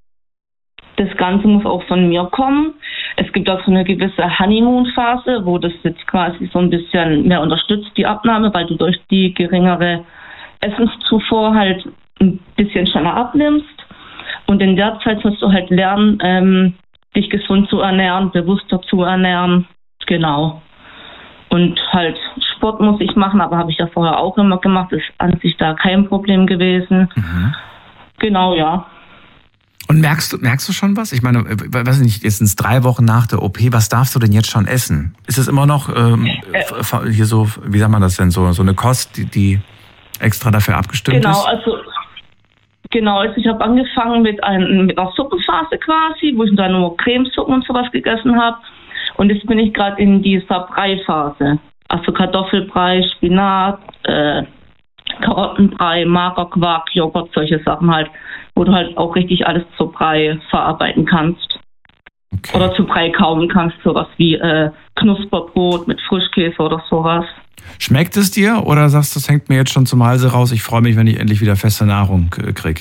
Das Ganze muss auch von mir kommen. Es gibt auch so eine gewisse Honeymoon-Phase, wo das jetzt quasi so ein bisschen mehr unterstützt, die Abnahme, weil du durch die geringere Essenszufuhr halt ein bisschen schneller abnimmst. Und in der Zeit musst du halt lernen, ähm, dich gesund zu ernähren, bewusster zu ernähren. Genau. Und halt Sport muss ich machen, aber habe ich ja vorher auch immer gemacht. Ist an sich da kein Problem gewesen. Mhm. Genau, ja. Und merkst du, merkst du schon was? Ich meine, weiß nicht, jetzt sind es drei Wochen nach der O P, was darfst du denn jetzt schon essen? Ist es immer noch ähm, äh, hier so, wie sagt man das denn, so, so eine Kost, die, die extra dafür abgestimmt genau, ist? Also, genau, also ich habe angefangen mit, ein, mit einer Suppenphase quasi, wo ich dann nur Cremesuppen und sowas gegessen habe. Und jetzt bin ich gerade in dieser Brei-Phase. Also Kartoffelbrei, Spinat, äh, Karottenbrei, Magerquark, Joghurt, solche Sachen halt, wo du halt auch richtig alles zu Brei verarbeiten kannst. Okay. Oder zu Brei kauen kannst, sowas wie äh, Knusperbrot mit Frischkäse oder sowas. Schmeckt es dir oder sagst du, das hängt mir jetzt schon zum Halse raus, ich freue mich, wenn ich endlich wieder feste Nahrung äh, krieg?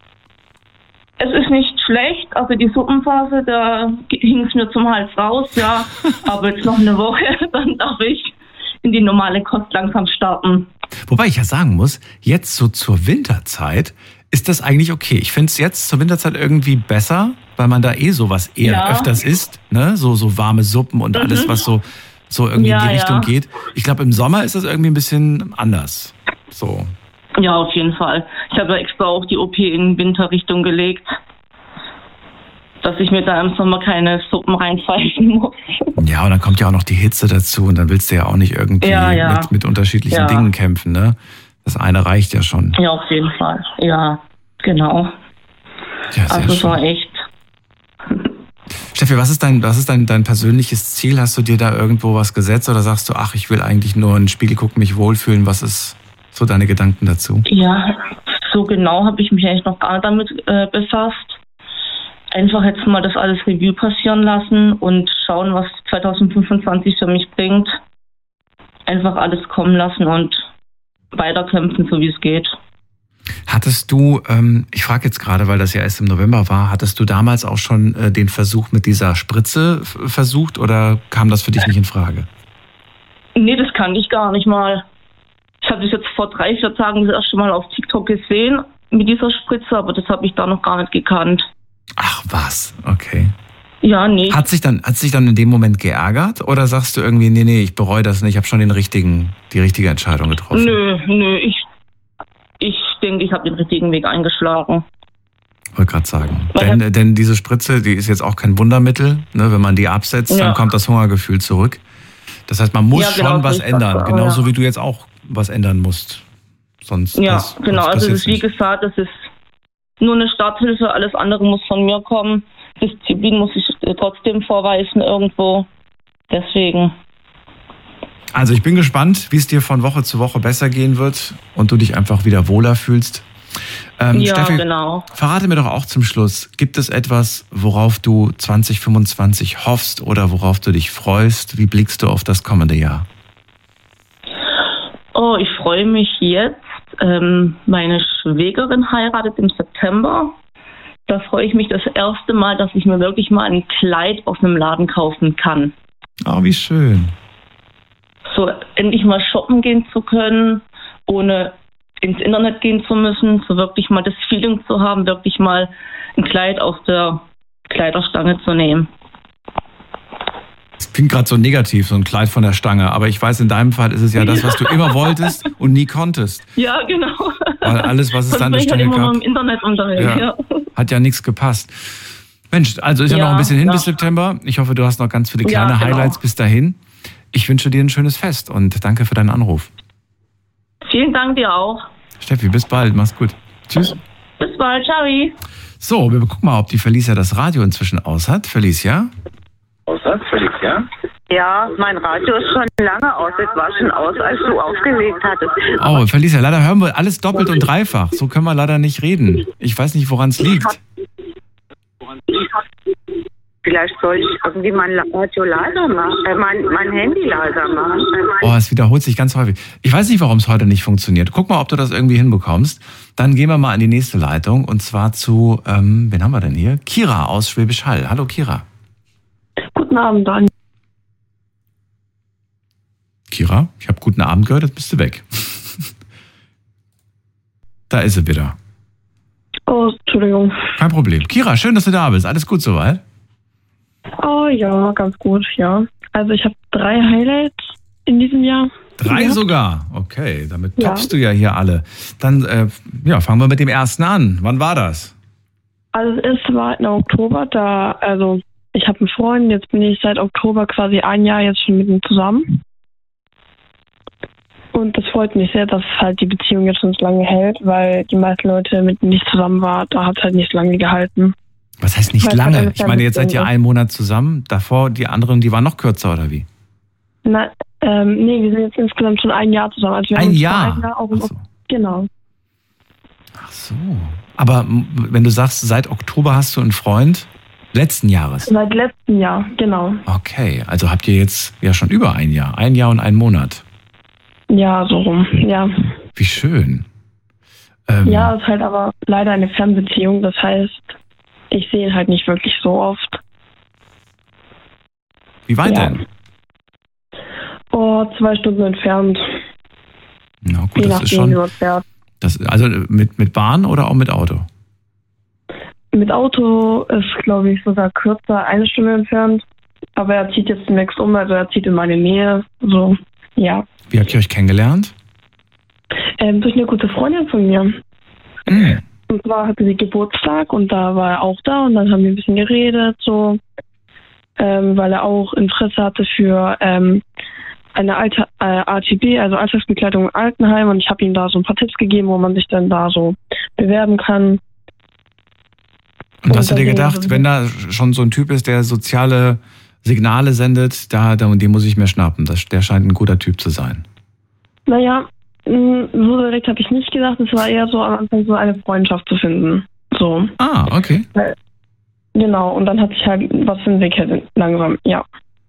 Es ist nicht schlecht, also die Suppenphase, da hing es mir zum Hals raus, ja. Aber jetzt noch eine Woche, dann darf ich in die normale Kost langsam starten. Wobei ich ja sagen muss, jetzt so zur Winterzeit ist das eigentlich okay. Ich finde es jetzt zur Winterzeit irgendwie besser, weil man da eh sowas eher Ja. öfters isst, ne? So, so warme Suppen und Mhm. alles, was so, so irgendwie Ja, in die Richtung ja. geht. Ich glaube, im Sommer ist das irgendwie ein bisschen anders. So. Ja, auf jeden Fall. Ich habe extra auch die O P in Winterrichtung gelegt. dass ich mir da im Sommer keine Suppen reinpfeifen muss. Ja, und dann kommt ja auch noch die Hitze dazu und dann willst du ja auch nicht irgendwie Ja, ja. Mit, mit unterschiedlichen Ja. Dingen kämpfen, ne? Das eine reicht ja schon. Ja, auf jeden Fall. Ja, genau. Ja, sehr also es schön. war echt. Steffi, was ist dein, was ist dein, dein persönliches Ziel? Hast du dir da irgendwo was gesetzt oder sagst du, ach, ich will eigentlich nur in den Spiegel gucken, mich wohlfühlen? Was ist so deine Gedanken dazu? Ja, so genau habe ich mich eigentlich noch gar nicht damit äh, befasst. Einfach jetzt mal das alles Revue passieren lassen und schauen, was zwanzig fünfundzwanzig für mich bringt. Einfach alles kommen lassen und weiterkämpfen, so wie es geht. Hattest du, ähm, ich frage jetzt gerade, weil das ja erst im November war, hattest du damals auch schon äh, den Versuch mit dieser Spritze f- versucht oder kam das für dich nicht in Frage? Nee, das kann ich gar nicht mal. Ich habe das jetzt vor drei, vier Tagen das erste Mal auf TikTok gesehen mit dieser Spritze, aber das habe ich da noch gar nicht gekannt. Ach was, okay. Ja, nee. Hat sich dann, hat sich dann in dem Moment geärgert oder sagst du irgendwie, nee, nee, ich bereue das nicht, ich habe schon den richtigen, die richtige Entscheidung getroffen? Nö, nö, ich, ich denke, ich habe den richtigen Weg eingeschlagen. Wollte gerade sagen. Denn, denn diese Spritze, die ist jetzt auch kein Wundermittel. Ne? Wenn man die absetzt, Ja. dann kommt das Hungergefühl zurück. Das heißt, man muss Ja, genau, schon so was ist das ändern. auch, Genauso ja. wie du jetzt auch was ändern musst. Sonst Ja, pass- genau. sonst Also es passiert's ist wie nicht. gesagt, das ist nur eine Starthilfe, alles andere muss von mir kommen. Disziplin muss ich äh, trotzdem vorweisen irgendwo. Deswegen. Also ich bin gespannt, wie es dir von Woche zu Woche besser gehen wird und du dich einfach wieder wohler fühlst. Ähm, ja, Steffi, genau. verrate mir doch auch zum Schluss, gibt es etwas, worauf du zwanzig fünfundzwanzig hoffst oder worauf du dich freust? Wie blickst du auf das kommende Jahr? Oh, ich freue mich jetzt. Ähm, meine Schwägerin heiratet im September. Da freue ich mich das erste Mal, dass ich mir wirklich mal ein Kleid aus einem Laden kaufen kann. Oh, wie schön. So endlich mal shoppen gehen zu können, ohne ins Internet gehen zu müssen, so wirklich mal das Feeling zu haben, wirklich mal ein Kleid aus der Kleiderstange zu nehmen. Das klingt gerade so negativ, so ein Kleid von der Stange. Aber ich weiß, in deinem Fall ist es ja das, was du immer wolltest und nie konntest. Ja, genau. Weil alles, was es Sonst da an der bin ich halt Stange immer nur gab, im Internet unterwegs. Ja. Ja. hat ja nichts gepasst. Mensch, also ist ja, Ja, noch ein bisschen hin ja. bis September. Ich hoffe, du hast noch ganz viele Ja, kleine genau. Highlights bis dahin. Ich wünsche dir ein schönes Fest und danke für deinen Anruf. Vielen Dank dir auch. Steffi, bis bald. Mach's gut. Tschüss. Bis bald. Ciao. So, wir gucken mal, ob die Felicia das Radio inzwischen aus hat. Felicia? Aus hat, Felicia? Ja, mein Radio ist schon lange aus. Es war schon aus, als du aufgelegt hattest. Oh, Felicia, leider hören wir alles doppelt und dreifach. So können wir leider nicht reden. Ich weiß nicht, woran es liegt. Vielleicht soll ich irgendwie mein Radio leiser machen, äh, mein, mein Handy leiser machen. Äh, mein Oh, es wiederholt sich ganz häufig. Ich weiß nicht, warum es heute nicht funktioniert. Guck mal, ob du das irgendwie hinbekommst. Dann gehen wir mal in die nächste Leitung und zwar zu, ähm, wen haben wir denn hier? Kira aus Schwäbisch Hall. Hallo Kira. Guten Abend, Daniel. Kira, ich habe guten Abend gehört, jetzt bist du weg. Da ist sie wieder. Oh, Entschuldigung. Kein Problem. Kira, schön, dass du da bist. Alles gut soweit? Oh ja, ganz gut, ja. Also ich habe drei Highlights in diesem Jahr. Drei Ja. sogar? Okay, damit Ja. toppst du ja hier alle. Dann äh, ja, fangen wir mit dem ersten an. Wann war das? Also es war im Oktober, da, also ich habe einen Freund, jetzt bin ich seit Oktober quasi ein Jahr jetzt schon mit ihm zusammen. Und das freut mich sehr, dass halt die Beziehung jetzt schon so lange hält, weil die meisten Leute, mit denen ich zusammen war, da hat es halt nicht so lange gehalten. Was heißt nicht Weil es halt lange? alles Ich ein meine, jetzt seid ihr bisschen- einen Monat zusammen. Davor, die anderen, die waren noch kürzer, oder wie? Na, ähm, nee, wir sind jetzt insgesamt schon ein Jahr zusammen. Also wir Ein haben uns Jahr? vor Ein Jahr auch im Ok- Genau. Ach so. Aber m- wenn du sagst, seit Oktober hast du einen Freund, letzten Jahres. Seit letztem Jahr, genau. Okay, also habt ihr jetzt ja schon über ein Jahr. Ein Jahr und einen Monat. Ja, so rum, ja. Wie schön. Ähm, Ja, ist halt aber leider eine Fernbeziehung. Das heißt, ich sehe ihn halt nicht wirklich so oft. Wie weit ja. denn? Oh, zwei Stunden entfernt. Na gut, Je das nachdem, ist wie schon. man fährt. Das, also mit, mit Bahn oder auch mit Auto? Mit Auto ist, glaube ich, sogar kürzer, eine Stunde entfernt. Aber er zieht jetzt demnächst um, also er zieht in meine Nähe. So, ja. Wie habt ihr euch kennengelernt? Ähm, durch eine gute Freundin von mir. Hm. Und zwar hatte sie Geburtstag und da war er auch da und dann haben wir ein bisschen geredet, so, ähm, weil er auch Interesse hatte für ähm, eine alte äh, A T B, also Alltagsbegleitung im Altenheim, und ich habe ihm da so ein paar Tipps gegeben, wo man sich dann da so bewerben kann. Und hast du dir gedacht, wenn da schon so ein Typ ist, der soziale Signale sendet, da, da und den muss ich mir schnappen, das, der scheint ein guter Typ zu sein. Naja, mh, so direkt habe ich nicht gedacht, es war eher so am Anfang so eine Freundschaft zu finden. So. Ah, okay. Weil, genau, und dann hat sich halt was entwickelt, langsam, ja.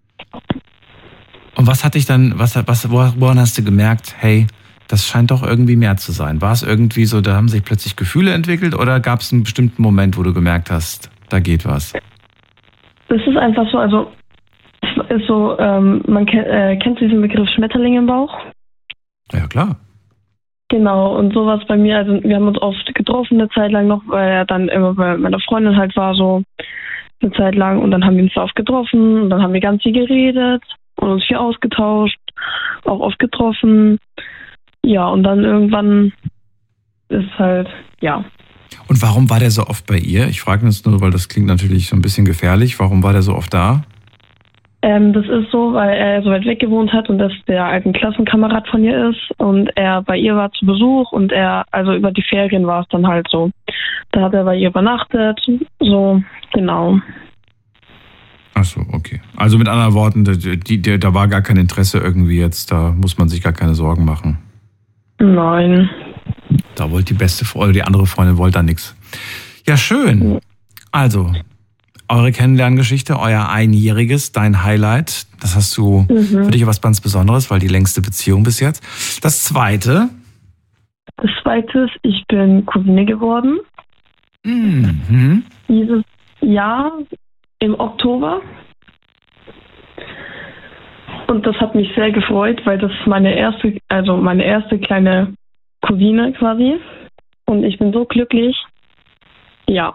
Und was hat dich dann, was, was, woran hast du gemerkt, hey, das scheint doch irgendwie mehr zu sein? War es irgendwie so, da haben sich plötzlich Gefühle entwickelt oder gab es einen bestimmten Moment, wo du gemerkt hast, da geht was? Es ist einfach so, also es ist so, ähm, man kennt, äh, kennst du diesen Begriff Schmetterling im Bauch? Ja, klar. Genau, und sowas bei mir, also wir haben uns oft getroffen eine Zeit lang noch, weil er dann immer bei meiner Freundin halt war, so eine Zeit lang, und dann haben wir uns da oft getroffen und dann haben wir ganz viel geredet und uns viel ausgetauscht, auch oft getroffen. Ja, und dann irgendwann ist halt, ja. Und warum war der so oft bei ihr? Ich frage das nur, weil das klingt natürlich so ein bisschen gefährlich. Warum war der so oft da? Ähm, das ist so, weil er so weit weg gewohnt hat und das der alten Klassenkamerad von ihr ist und er bei ihr war zu Besuch und er, also über die Ferien war es dann halt so. Da hat er bei ihr übernachtet, so, genau. Ach so, okay. Also mit anderen Worten, die, die, die, da war gar kein Interesse irgendwie jetzt, da muss man sich gar keine Sorgen machen. Nein. Da wollte die beste Freundin, die andere Freundin wollte da nichts. Ja, schön. Also, eure Kennenlerngeschichte, euer Einjähriges, dein Highlight, das hast du mhm. für dich was ganz Besonderes, weil die längste Beziehung bis jetzt. Das Zweite? Das Zweite ist, ich bin Cousine geworden. Mhm. Dieses Jahr im Oktober. Und das hat mich sehr gefreut, weil das ist meine erste, also meine erste kleine Cousine quasi. Und ich bin so glücklich. Ja.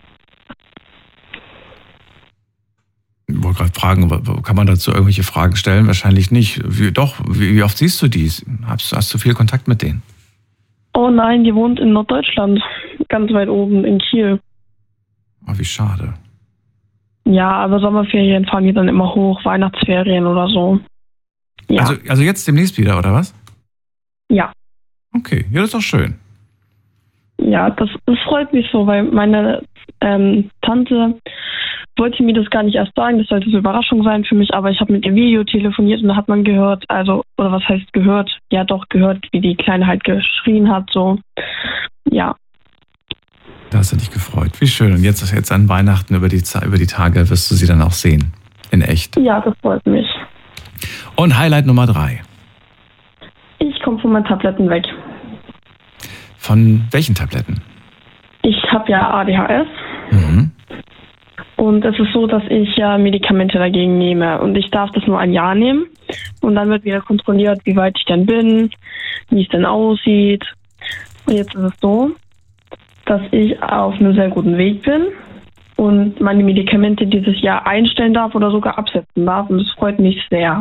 Ich wollte gerade fragen, kann man dazu irgendwelche Fragen stellen? Wahrscheinlich nicht. Wie, doch, wie, wie oft siehst du die? Hast, hast du viel Kontakt mit denen? Oh nein, die wohnt in Norddeutschland. Ganz weit oben in Kiel. Oh, wie schade. Ja, aber Sommerferien fahren die dann immer hoch, Weihnachtsferien oder so. Ja. Also, also jetzt demnächst wieder, oder was? Ja. Okay, ja, das ist doch schön. Ja, das, das freut mich so, weil meine ähm, Tante wollte mir das gar nicht erst sagen, das sollte so eine Überraschung sein für mich, aber ich habe mit ihr Video telefoniert und da hat man gehört, also, oder was heißt gehört? Ja, doch gehört, wie die Kleine halt geschrien hat, so. Ja. Da hast du dich gefreut. Wie schön. Und jetzt, jetzt an Weihnachten über die, über die Tage wirst du sie dann auch sehen. In echt. Ja, das freut mich. Und Highlight Nummer drei. Ich komme von meinen Tabletten weg. Von welchen Tabletten? Ich habe ja A D H S. Mhm. Und es ist so, dass ich ja Medikamente dagegen nehme. Und ich darf das nur ein Jahr nehmen. Und dann wird wieder kontrolliert, wie weit ich denn bin, wie es denn aussieht. Und jetzt ist es so, dass ich auf einem sehr guten Weg bin und meine Medikamente dieses Jahr einstellen darf oder sogar absetzen darf. Und das freut mich sehr.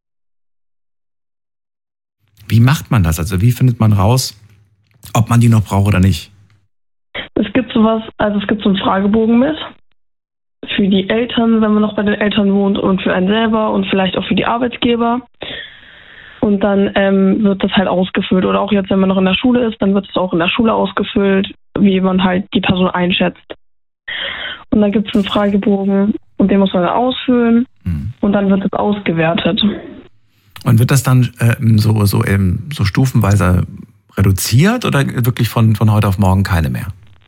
Wie macht man das? Also wie findet man raus, ob man die noch braucht oder nicht? Es gibt sowas, also es gibt so einen Fragebogen mit. Für die Eltern, wenn man noch bei den Eltern wohnt, und für einen selber und vielleicht auch für die Arbeitgeber. Und dann ähm, wird das halt ausgefüllt. Oder auch jetzt, wenn man noch in der Schule ist, dann wird es auch in der Schule ausgefüllt, wie man halt die Person einschätzt. Und dann gibt es einen Fragebogen und den muss man dann ausfüllen mhm. und dann wird es ausgewertet. Und wird das dann äh, so, so, ähm, so stufenweise reduziert oder wirklich von, von heute auf morgen keine mehr?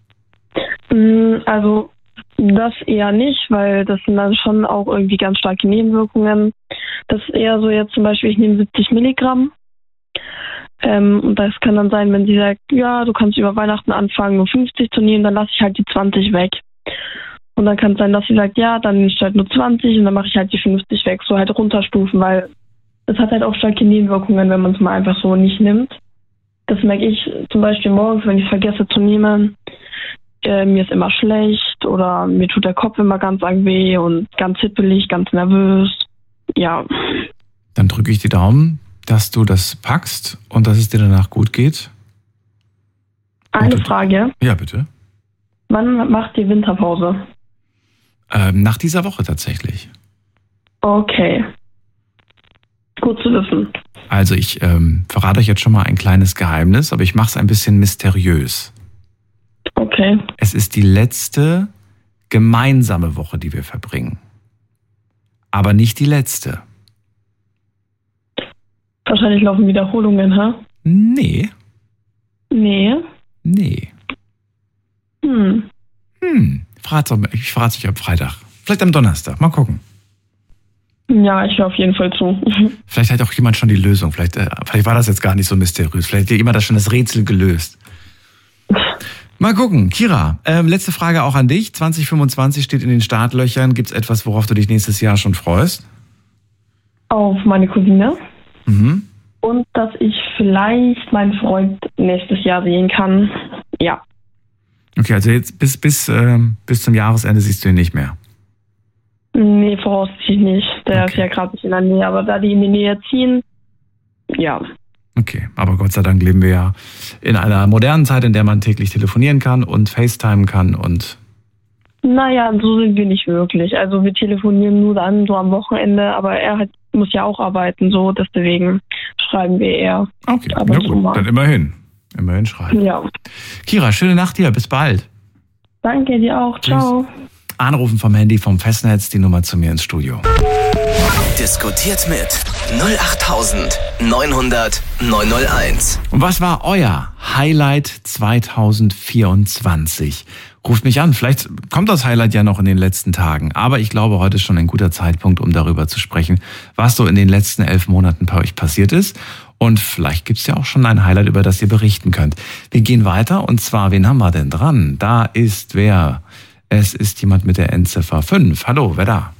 Also das eher nicht, weil das sind dann schon auch irgendwie ganz starke Nebenwirkungen. Das ist eher so jetzt zum Beispiel, ich nehme siebzig Milligramm. Ähm, und das kann dann sein, wenn sie sagt, ja, du kannst über Weihnachten anfangen, nur fünfzig zu nehmen, dann lasse ich halt die zwanzig weg. Und dann kann es sein, dass sie sagt, ja, dann nimmst du halt nur zwanzig und dann mache ich halt die fünfzig weg, so halt runterstufen, weil es hat halt auch starke Nebenwirkungen, wenn man es mal einfach so nicht nimmt. Das merke ich zum Beispiel morgens, wenn ich vergesse zu nehmen. Äh, mir ist immer schlecht oder mir tut der Kopf immer ganz arg weh und ganz hippelig, ganz nervös. Ja. Dann drücke ich die Daumen, dass du das packst und dass es dir danach gut geht. Eine Frage. Ja, bitte. Wann macht ihr Winterpause? Ähm, nach dieser Woche tatsächlich. Okay. Gut zu wissen. Also ich ähm, verrate euch jetzt schon mal ein kleines Geheimnis, aber ich mache es ein bisschen mysteriös. Okay. Es ist die letzte gemeinsame Woche, die wir verbringen. Aber nicht die letzte. Wahrscheinlich laufen Wiederholungen, hä? Nee. Nee. Nee. Hm. Hm. Frag's doch, ich frage dich am Freitag. Vielleicht am Donnerstag. Mal gucken. Ja, ich höre auf jeden Fall zu. Vielleicht hat auch jemand schon die Lösung. Vielleicht, äh, vielleicht war das jetzt gar nicht so mysteriös. Vielleicht hat jemand das schon das Rätsel gelöst. Mal gucken. Kira, ähm, letzte Frage auch an dich. zwanzig fünfundzwanzig steht in den Startlöchern. Gibt es etwas, worauf du dich nächstes Jahr schon freust? Auf meine Cousine. Mhm. Und dass ich vielleicht meinen Freund nächstes Jahr sehen kann. Ja. Okay, also jetzt bis, bis, äh, bis zum Jahresende siehst du ihn nicht mehr. Nee, voraussichtlich nicht. Der Okay. ist ja gerade nicht in der Nähe. Aber da die in die Nähe ziehen, ja. Okay, aber Gott sei Dank leben wir ja in einer modernen Zeit, in der man täglich telefonieren kann und FaceTime kann und... Naja, so sind wir nicht wirklich. Also wir telefonieren nur dann so am Wochenende, aber er hat, muss ja auch arbeiten, so deswegen schreiben wir eher. Okay, aber na so gut, mal. dann immerhin. Immerhin schreiben. Ja. Kira, schöne Nacht dir, bis bald. Danke dir auch. Ciao. Anrufen vom Handy vom Festnetz, die Nummer zu mir ins Studio. Diskutiert mit null acht neun hundert neun null eins. Und was war euer Highlight zwanzig vierundzwanzig? Ruft mich an, vielleicht kommt das Highlight ja noch in den letzten Tagen. Aber ich glaube, heute ist schon ein guter Zeitpunkt, um darüber zu sprechen, was so in den letzten elf Monaten bei euch passiert ist. Und vielleicht gibt's ja auch schon ein Highlight, über das ihr berichten könnt. Wir gehen weiter und zwar, wen haben wir denn dran? Da ist wer? Es ist jemand mit der Endziffer fünf. Hallo, wer da?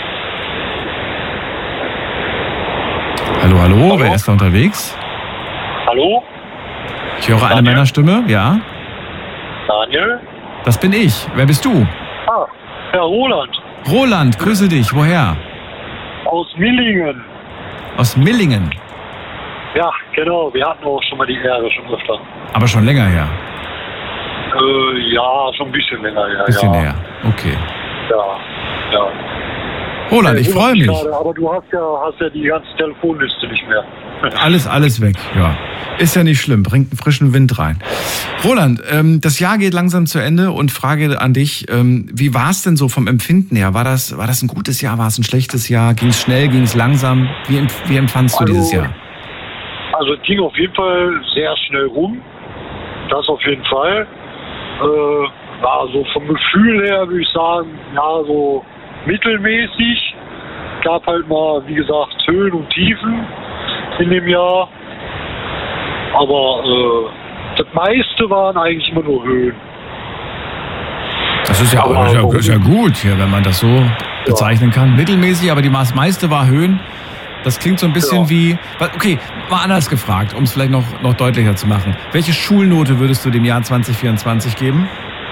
Hallo, hallo, hallo, wer ist da unterwegs? Hallo? Ich höre eine Daniel? Männerstimme, ja? Daniel? Das bin ich. Wer bist du? Ah, Herr Roland. Roland, grüße dich. Woher? Aus Millingen. Aus Millingen. Ja, genau. Wir hatten auch schon mal die Ehre, schon öfter. Aber schon länger her. Äh, ja, schon ein bisschen länger her. Bisschen ja. näher. Okay. Ja, ja. Roland, Äh, ich wundert freue mich. Gerade, aber du hast ja, hast ja die ganze Telefonliste nicht mehr. Alles, alles weg, ja. Ist ja nicht schlimm, bringt einen frischen Wind rein. Roland, ähm, das Jahr geht langsam zu Ende und Frage an dich, ähm, wie war es denn so vom Empfinden her? War das, war das ein gutes Jahr, war es ein schlechtes Jahr? Ging es schnell, ging es langsam? Wie, empf- wie empfandst du Also, dieses Jahr? Also es ging auf jeden Fall sehr schnell rum. Das auf jeden Fall. Äh, war so vom Gefühl her, würde ich sagen, ja, so mittelmäßig. Gab halt mal, wie gesagt, Höhen und Tiefen in dem Jahr. Aber äh, das meiste waren eigentlich immer nur Höhen. Das ist ja, auch, ist ja, ist ja gut hier, wenn man das so bezeichnen kann. Mittelmäßig, aber die meiste war Höhen. Das klingt so ein bisschen Ja. wie... Okay, mal anders gefragt, um es vielleicht noch, noch deutlicher zu machen. Welche Schulnote würdest du dem Jahr zwanzig vierundzwanzig geben?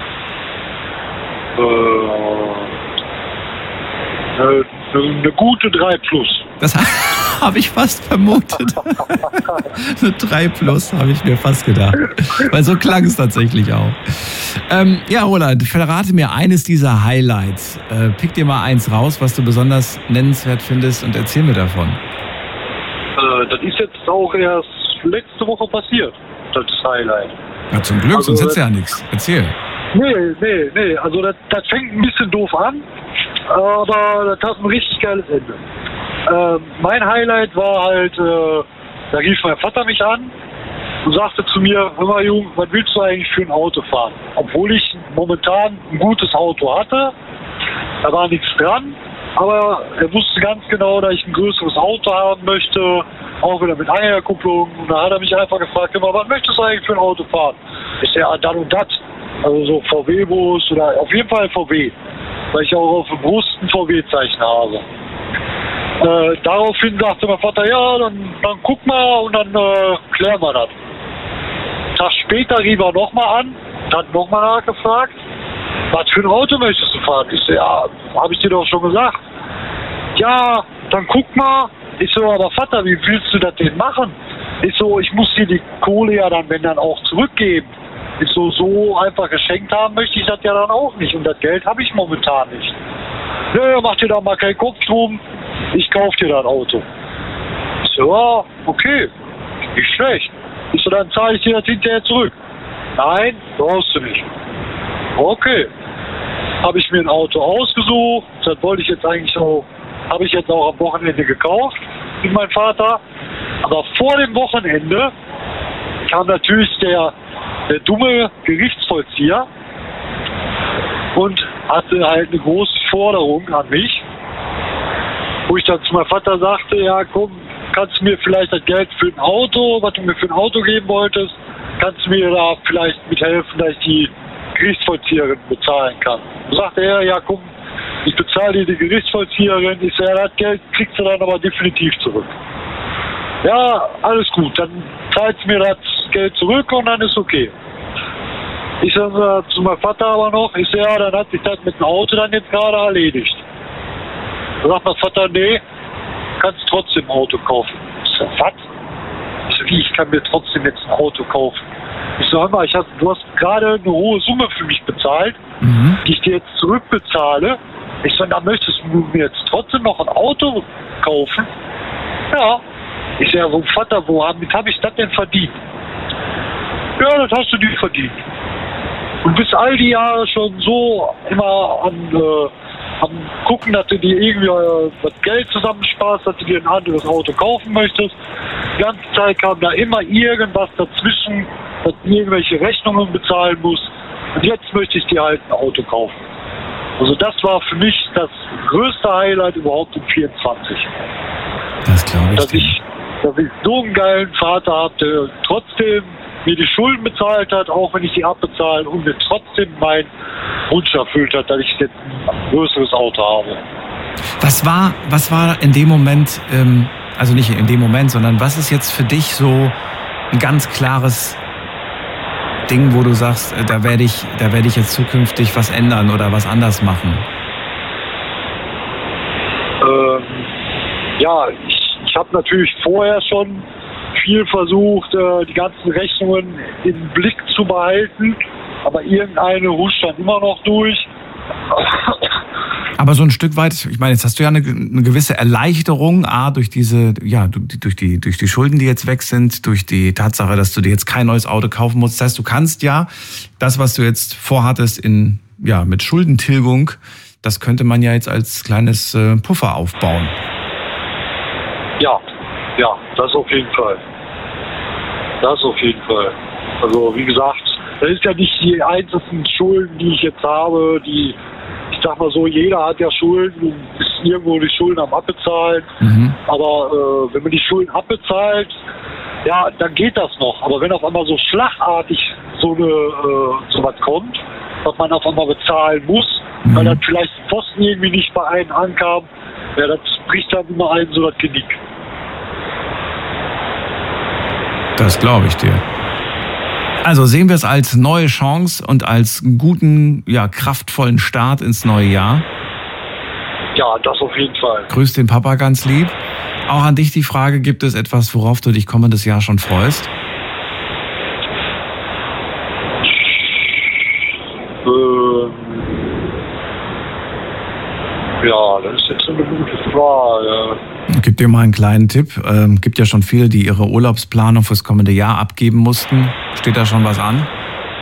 Äh, eine, eine gute drei plus. Das habe ich fast vermutet. Eine drei plus, habe ich mir fast gedacht. Weil so klang es tatsächlich auch. Ähm, ja, Roland, verrate mir eines dieser Highlights. Äh, pick dir mal eins raus, was du besonders nennenswert findest und erzähl mir davon. Äh, das ist jetzt auch erst letzte Woche passiert, das Highlight. Ja, zum Glück, Also, sonst hättest du ja nichts. Erzähl. Nee, nee, nee. Also das, das fängt ein bisschen doof an, aber das hat ein richtig geiles Ende. Ähm, mein Highlight war halt, äh, da rief mein Vater mich an und sagte zu mir, hör mal Junge, was willst du eigentlich für ein Auto fahren? Obwohl ich momentan ein gutes Auto hatte, da war nichts dran, aber er wusste ganz genau, dass ich ein größeres Auto haben möchte, auch wieder mit Anhängerkupplung. Und da hat er mich einfach gefragt, hör mal, was möchtest du eigentlich für ein Auto fahren? Ich sage, ja, dann und das. Also so V W-Bus oder auf jeden Fall V W, weil ich auch auf dem Brust ein V W-Zeichen habe. Äh, daraufhin sagte mein Vater, ja, dann, dann guck mal und dann äh, klären wir das. Einen Tag später rief er nochmal an und hat nochmal nachgefragt, was für ein Auto möchtest du fahren? Ich so, ja, habe ich dir doch schon gesagt. Ja, dann guck mal. Ich so, aber Vater, wie willst du das denn machen? Ich so, ich muss dir die Kohle ja dann, wenn dann auch zurückgeben. Ich so, so einfach geschenkt haben möchte ich das ja dann auch nicht. Und das Geld habe ich momentan nicht. Nö, mach dir da mal keinen Kopf drum. Ich kauf dir das Auto. Ich so, ja, okay. Nicht schlecht. Ich so, dann zahle ich dir das hinterher zurück. Nein, brauchst du nicht. Okay. Habe ich mir ein Auto ausgesucht. Das wollte ich jetzt eigentlich auch, habe ich jetzt auch am Wochenende gekauft mit meinem Vater. Aber vor dem Wochenende kam natürlich der, der dumme Gerichtsvollzieher und hatte halt eine große Forderung an mich, wo ich dann zu meinem Vater sagte, ja komm, kannst du mir vielleicht das Geld für ein Auto, was du mir für ein Auto geben wolltest, kannst du mir da vielleicht mithelfen, dass ich die Gerichtsvollzieherin bezahlen kann. Da sagte er, ja komm, ich bezahle dir die Gerichtsvollzieherin. Ich sage, ja, das Geld kriegst du dann aber definitiv zurück. Ja, alles gut, dann zahlst du mir das Geld zurück und dann ist okay. Ich sage zu meinem Vater aber noch, ich sage, ja, dann hat sich das mit dem Auto dann jetzt gerade erledigt. Da sagt mein Vater, nee, kannst trotzdem ein Auto kaufen. Ich sage, was? Ich sage, wie, ich kann mir trotzdem jetzt ein Auto kaufen? Ich sage, hör mal, ich hab, du hast gerade eine hohe Summe für mich bezahlt, mhm. die ich dir jetzt zurückbezahle. Ich sage, da möchtest du mir jetzt trotzdem noch ein Auto kaufen? Ja. Ich sage, wo Vater, womit habe ich das denn verdient? Ja, das hast du dir verdient. Und bist all die Jahre schon so immer am, äh, am gucken, dass du dir irgendwie äh, das Geld zusammensparst, dass du dir ein anderes Auto kaufen möchtest. Die ganze Zeit kam da immer irgendwas dazwischen, dass du irgendwelche Rechnungen bezahlen musst. Und jetzt möchte ich dir halt ein Auto kaufen. Also das war für mich das größte Highlight überhaupt im vierundzwanzig. Das glaube ich. Dass ich, dass ich so einen geilen Vater habe, der trotzdem mir die Schulden bezahlt hat, auch wenn ich die abbezahle, und mir trotzdem meinen Wunsch erfüllt hat, dass ich jetzt ein größeres Auto habe. Was war, was war in dem Moment, ähm, also nicht in dem Moment, sondern was ist jetzt für dich so ein ganz klares Ding, wo du sagst, da werde ich, da werde ich jetzt zukünftig was ändern oder was anders machen? Ähm, ja, ich, ich habe natürlich vorher schon viel versucht, äh, die ganzen Rechnungen im Blick zu behalten, aber irgendeine huscht dann immer noch durch. Aber so ein Stück weit, ich meine, jetzt hast du ja eine, eine gewisse Erleichterung, A, durch diese, ja, durch die, durch die Schulden, die jetzt weg sind, durch die Tatsache, dass du dir jetzt kein neues Auto kaufen musst. Das heißt, du kannst ja das, was du jetzt vorhattest in, ja, mit Schuldentilgung, das könnte man ja jetzt als kleines äh, Puffer aufbauen. Ja, ja, das auf jeden Fall. Das auf jeden Fall. Also, wie gesagt, das ist ja nicht die einzelnen Schulden, die ich jetzt habe, die, ich sag mal so, jeder hat ja Schulden und ist irgendwo die Schulden am Abbezahlen. Mhm. Aber äh, wenn man die Schulden abbezahlt, ja, dann geht das noch. Aber wenn auf einmal so schlagartig so eine äh, so was kommt, was man auf einmal bezahlen muss, mhm. weil dann vielleicht die Posten irgendwie nicht bei einem ankam, ja, das bricht dann immer einen so das Genick. Das glaube ich dir. Also sehen wir es als neue Chance und als guten, ja, kraftvollen Start ins neue Jahr. Ja, das auf jeden Fall. Grüß den Papa ganz lieb. Auch an dich die Frage, gibt es etwas, worauf du dich kommendes Jahr schon freust? Ähm, ja, das ist jetzt eine gute Frage. Gib dir mal einen kleinen Tipp. Ähm, gibt ja schon viele, die ihre Urlaubsplanung fürs kommende Jahr abgeben mussten. Steht da schon was an?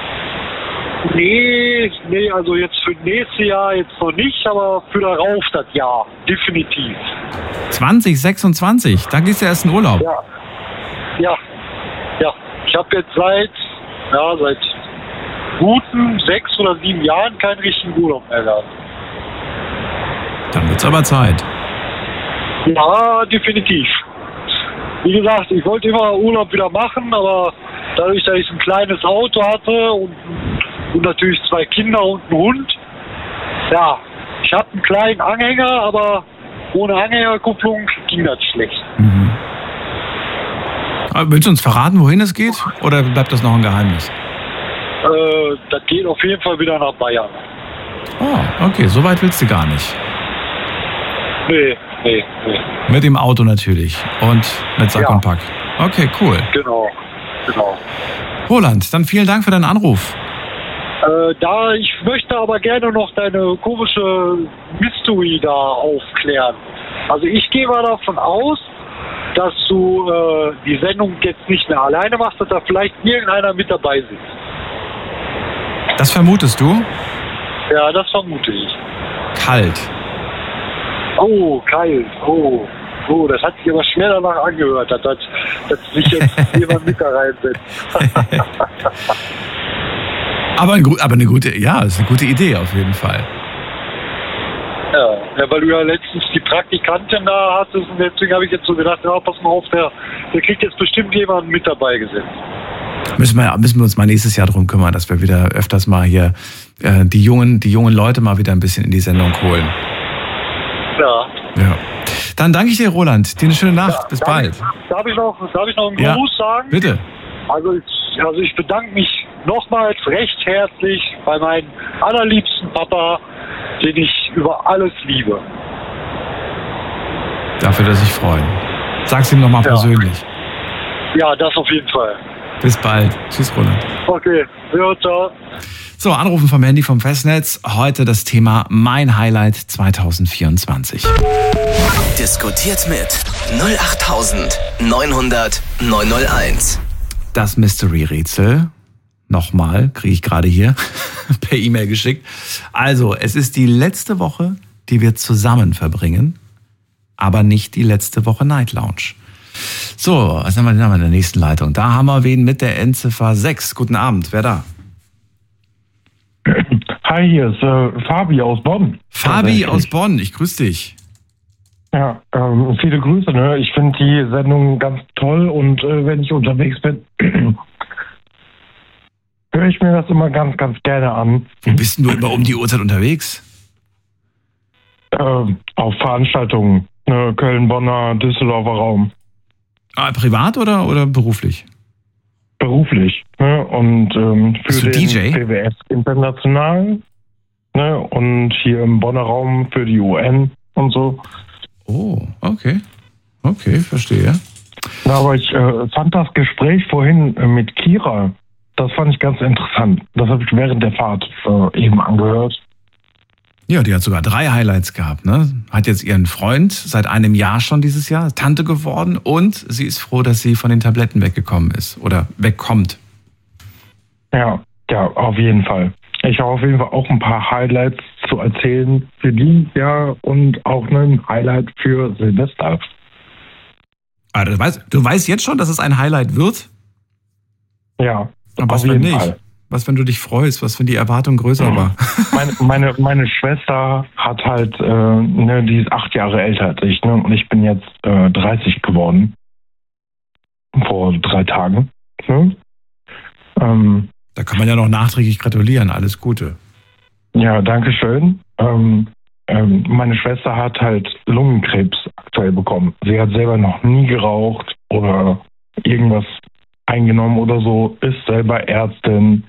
Nee, nee, also jetzt für nächstes Jahr jetzt noch nicht, aber für darauf das Jahr, definitiv. zwanzig sechsundzwanzig, da gehst du erst in Urlaub. Ja, ja, ja. Ich habe jetzt seit, ja, seit guten sechs oder sieben Jahren keinen richtigen Urlaub mehr gehabt. Dann wird's aber Zeit. Ja, definitiv. Wie gesagt, ich wollte immer Urlaub wieder machen, aber dadurch, dass ich ein kleines Auto hatte und, und natürlich zwei Kinder und einen Hund, ja, ich hatte einen kleinen Anhänger, aber ohne Anhängerkupplung ging das schlecht. Mhm. Willst du uns verraten, wohin es geht, oder bleibt das noch ein Geheimnis? Äh, das geht auf jeden Fall wieder nach Bayern. Oh, okay, so weit willst du gar nicht. Nee, nee, nee. Mit dem Auto natürlich und mit Sack ja. und Pack. Okay, cool. Genau. Genau. Roland, dann vielen Dank für deinen Anruf. Äh, da, ich möchte aber gerne noch deine komische Mystery da aufklären. Also ich gehe mal davon aus, dass du äh, die Sendung jetzt nicht mehr alleine machst, dass da vielleicht irgendeiner mit dabei sitzt. Das vermutest du? Ja, das vermute ich. Kalt. Oh, kalt. Oh, oh, das hat sich aber schwer danach angehört, dass, dass, dass sich jetzt jemand mit da reinsetzt. aber, ein, aber eine gute, ja, ist eine gute Idee auf jeden Fall. Ja, ja, weil du ja letztens die Praktikantin da hattest und deswegen habe ich jetzt so gedacht, ja, pass mal auf, der, der kriegt jetzt bestimmt jemanden mit dabei gesetzt. Müssen wir, müssen wir uns mal nächstes Jahr drum kümmern, dass wir wieder öfters mal hier äh, die jungen, die jungen Leute mal wieder ein bisschen in die Sendung holen. Ja. Ja. Dann danke ich dir, Roland. Dir eine schöne Nacht. Ja, Bis darf bald. Ich, darf, ich noch, darf ich noch einen ja, Gruß sagen? Bitte. Also ich, also ich bedanke mich nochmals recht herzlich bei meinem allerliebsten Papa, den ich über alles liebe. Dafür, dass ich freue. Sag's ihm nochmal ja. persönlich. Ja, das auf jeden Fall. Bis bald. Tschüss, Roland. Okay, ja, ciao. So, Anrufen vom Handy vom Festnetz. Heute das Thema Mein Highlight zwanzig vierundzwanzig. Diskutiert mit null acht neun null null neun null eins. Das Mystery-Rätsel. Nochmal, kriege ich gerade hier per E-Mail geschickt. Also, es ist die letzte Woche, die wir zusammen verbringen, aber nicht die letzte Woche Night Lounge. So, was haben wir denn in der nächsten Leitung? Da haben wir wen mit der Endziffer sechs. Guten Abend, wer da? Hi, hier ist äh, Fabi aus Bonn. Fabi aus Bonn, ich grüße dich. Ja, ähm, viele Grüße. Ne? Ich finde die Sendung ganz toll und äh, wenn ich unterwegs bin, höre ich mir das immer ganz, ganz gerne an. Wo bist denn du immer um die Uhrzeit unterwegs? Äh, auf Veranstaltungen, ne? Köln, Bonner, Düsseldorfer Raum. Ah, privat oder, oder beruflich? Beruflich. Ne? Und ähm, für Bist du den D J? P W S international, ne? Und hier im Bonner Raum für die U N und so. Oh, okay. Okay, verstehe. Na, aber ich äh, fand das Gespräch vorhin äh, mit Kira, das fand ich ganz interessant. Das habe ich während der Fahrt äh, eben angehört. Ja, die hat sogar drei Highlights gehabt, ne? Hat jetzt ihren Freund seit einem Jahr schon dieses Jahr, Tante geworden, und sie ist froh, dass sie von den Tabletten weggekommen ist oder wegkommt. Ja, ja, auf jeden Fall. Ich habe auf jeden Fall auch ein paar Highlights zu erzählen für dieses Jahr und auch ein Highlight für Silvester. Ah, du weißt, du weißt jetzt schon, dass es ein Highlight wird? Ja, aber was auf wenn jeden nicht? Fall. Was, wenn du dich freust? Was, wenn die Erwartung größer war? Meine, meine, meine Schwester hat halt, äh, ne, die ist acht Jahre älter als ich, ne, und ich bin jetzt äh, dreißig geworden. Vor drei Tagen. Ne? Ähm, da kann man ja noch nachträglich gratulieren. Alles Gute. Ja, danke schön. Ähm, ähm, meine Schwester hat halt Lungenkrebs aktuell bekommen. Sie hat selber noch nie geraucht oder irgendwas eingenommen oder so, ist selber Ärztin,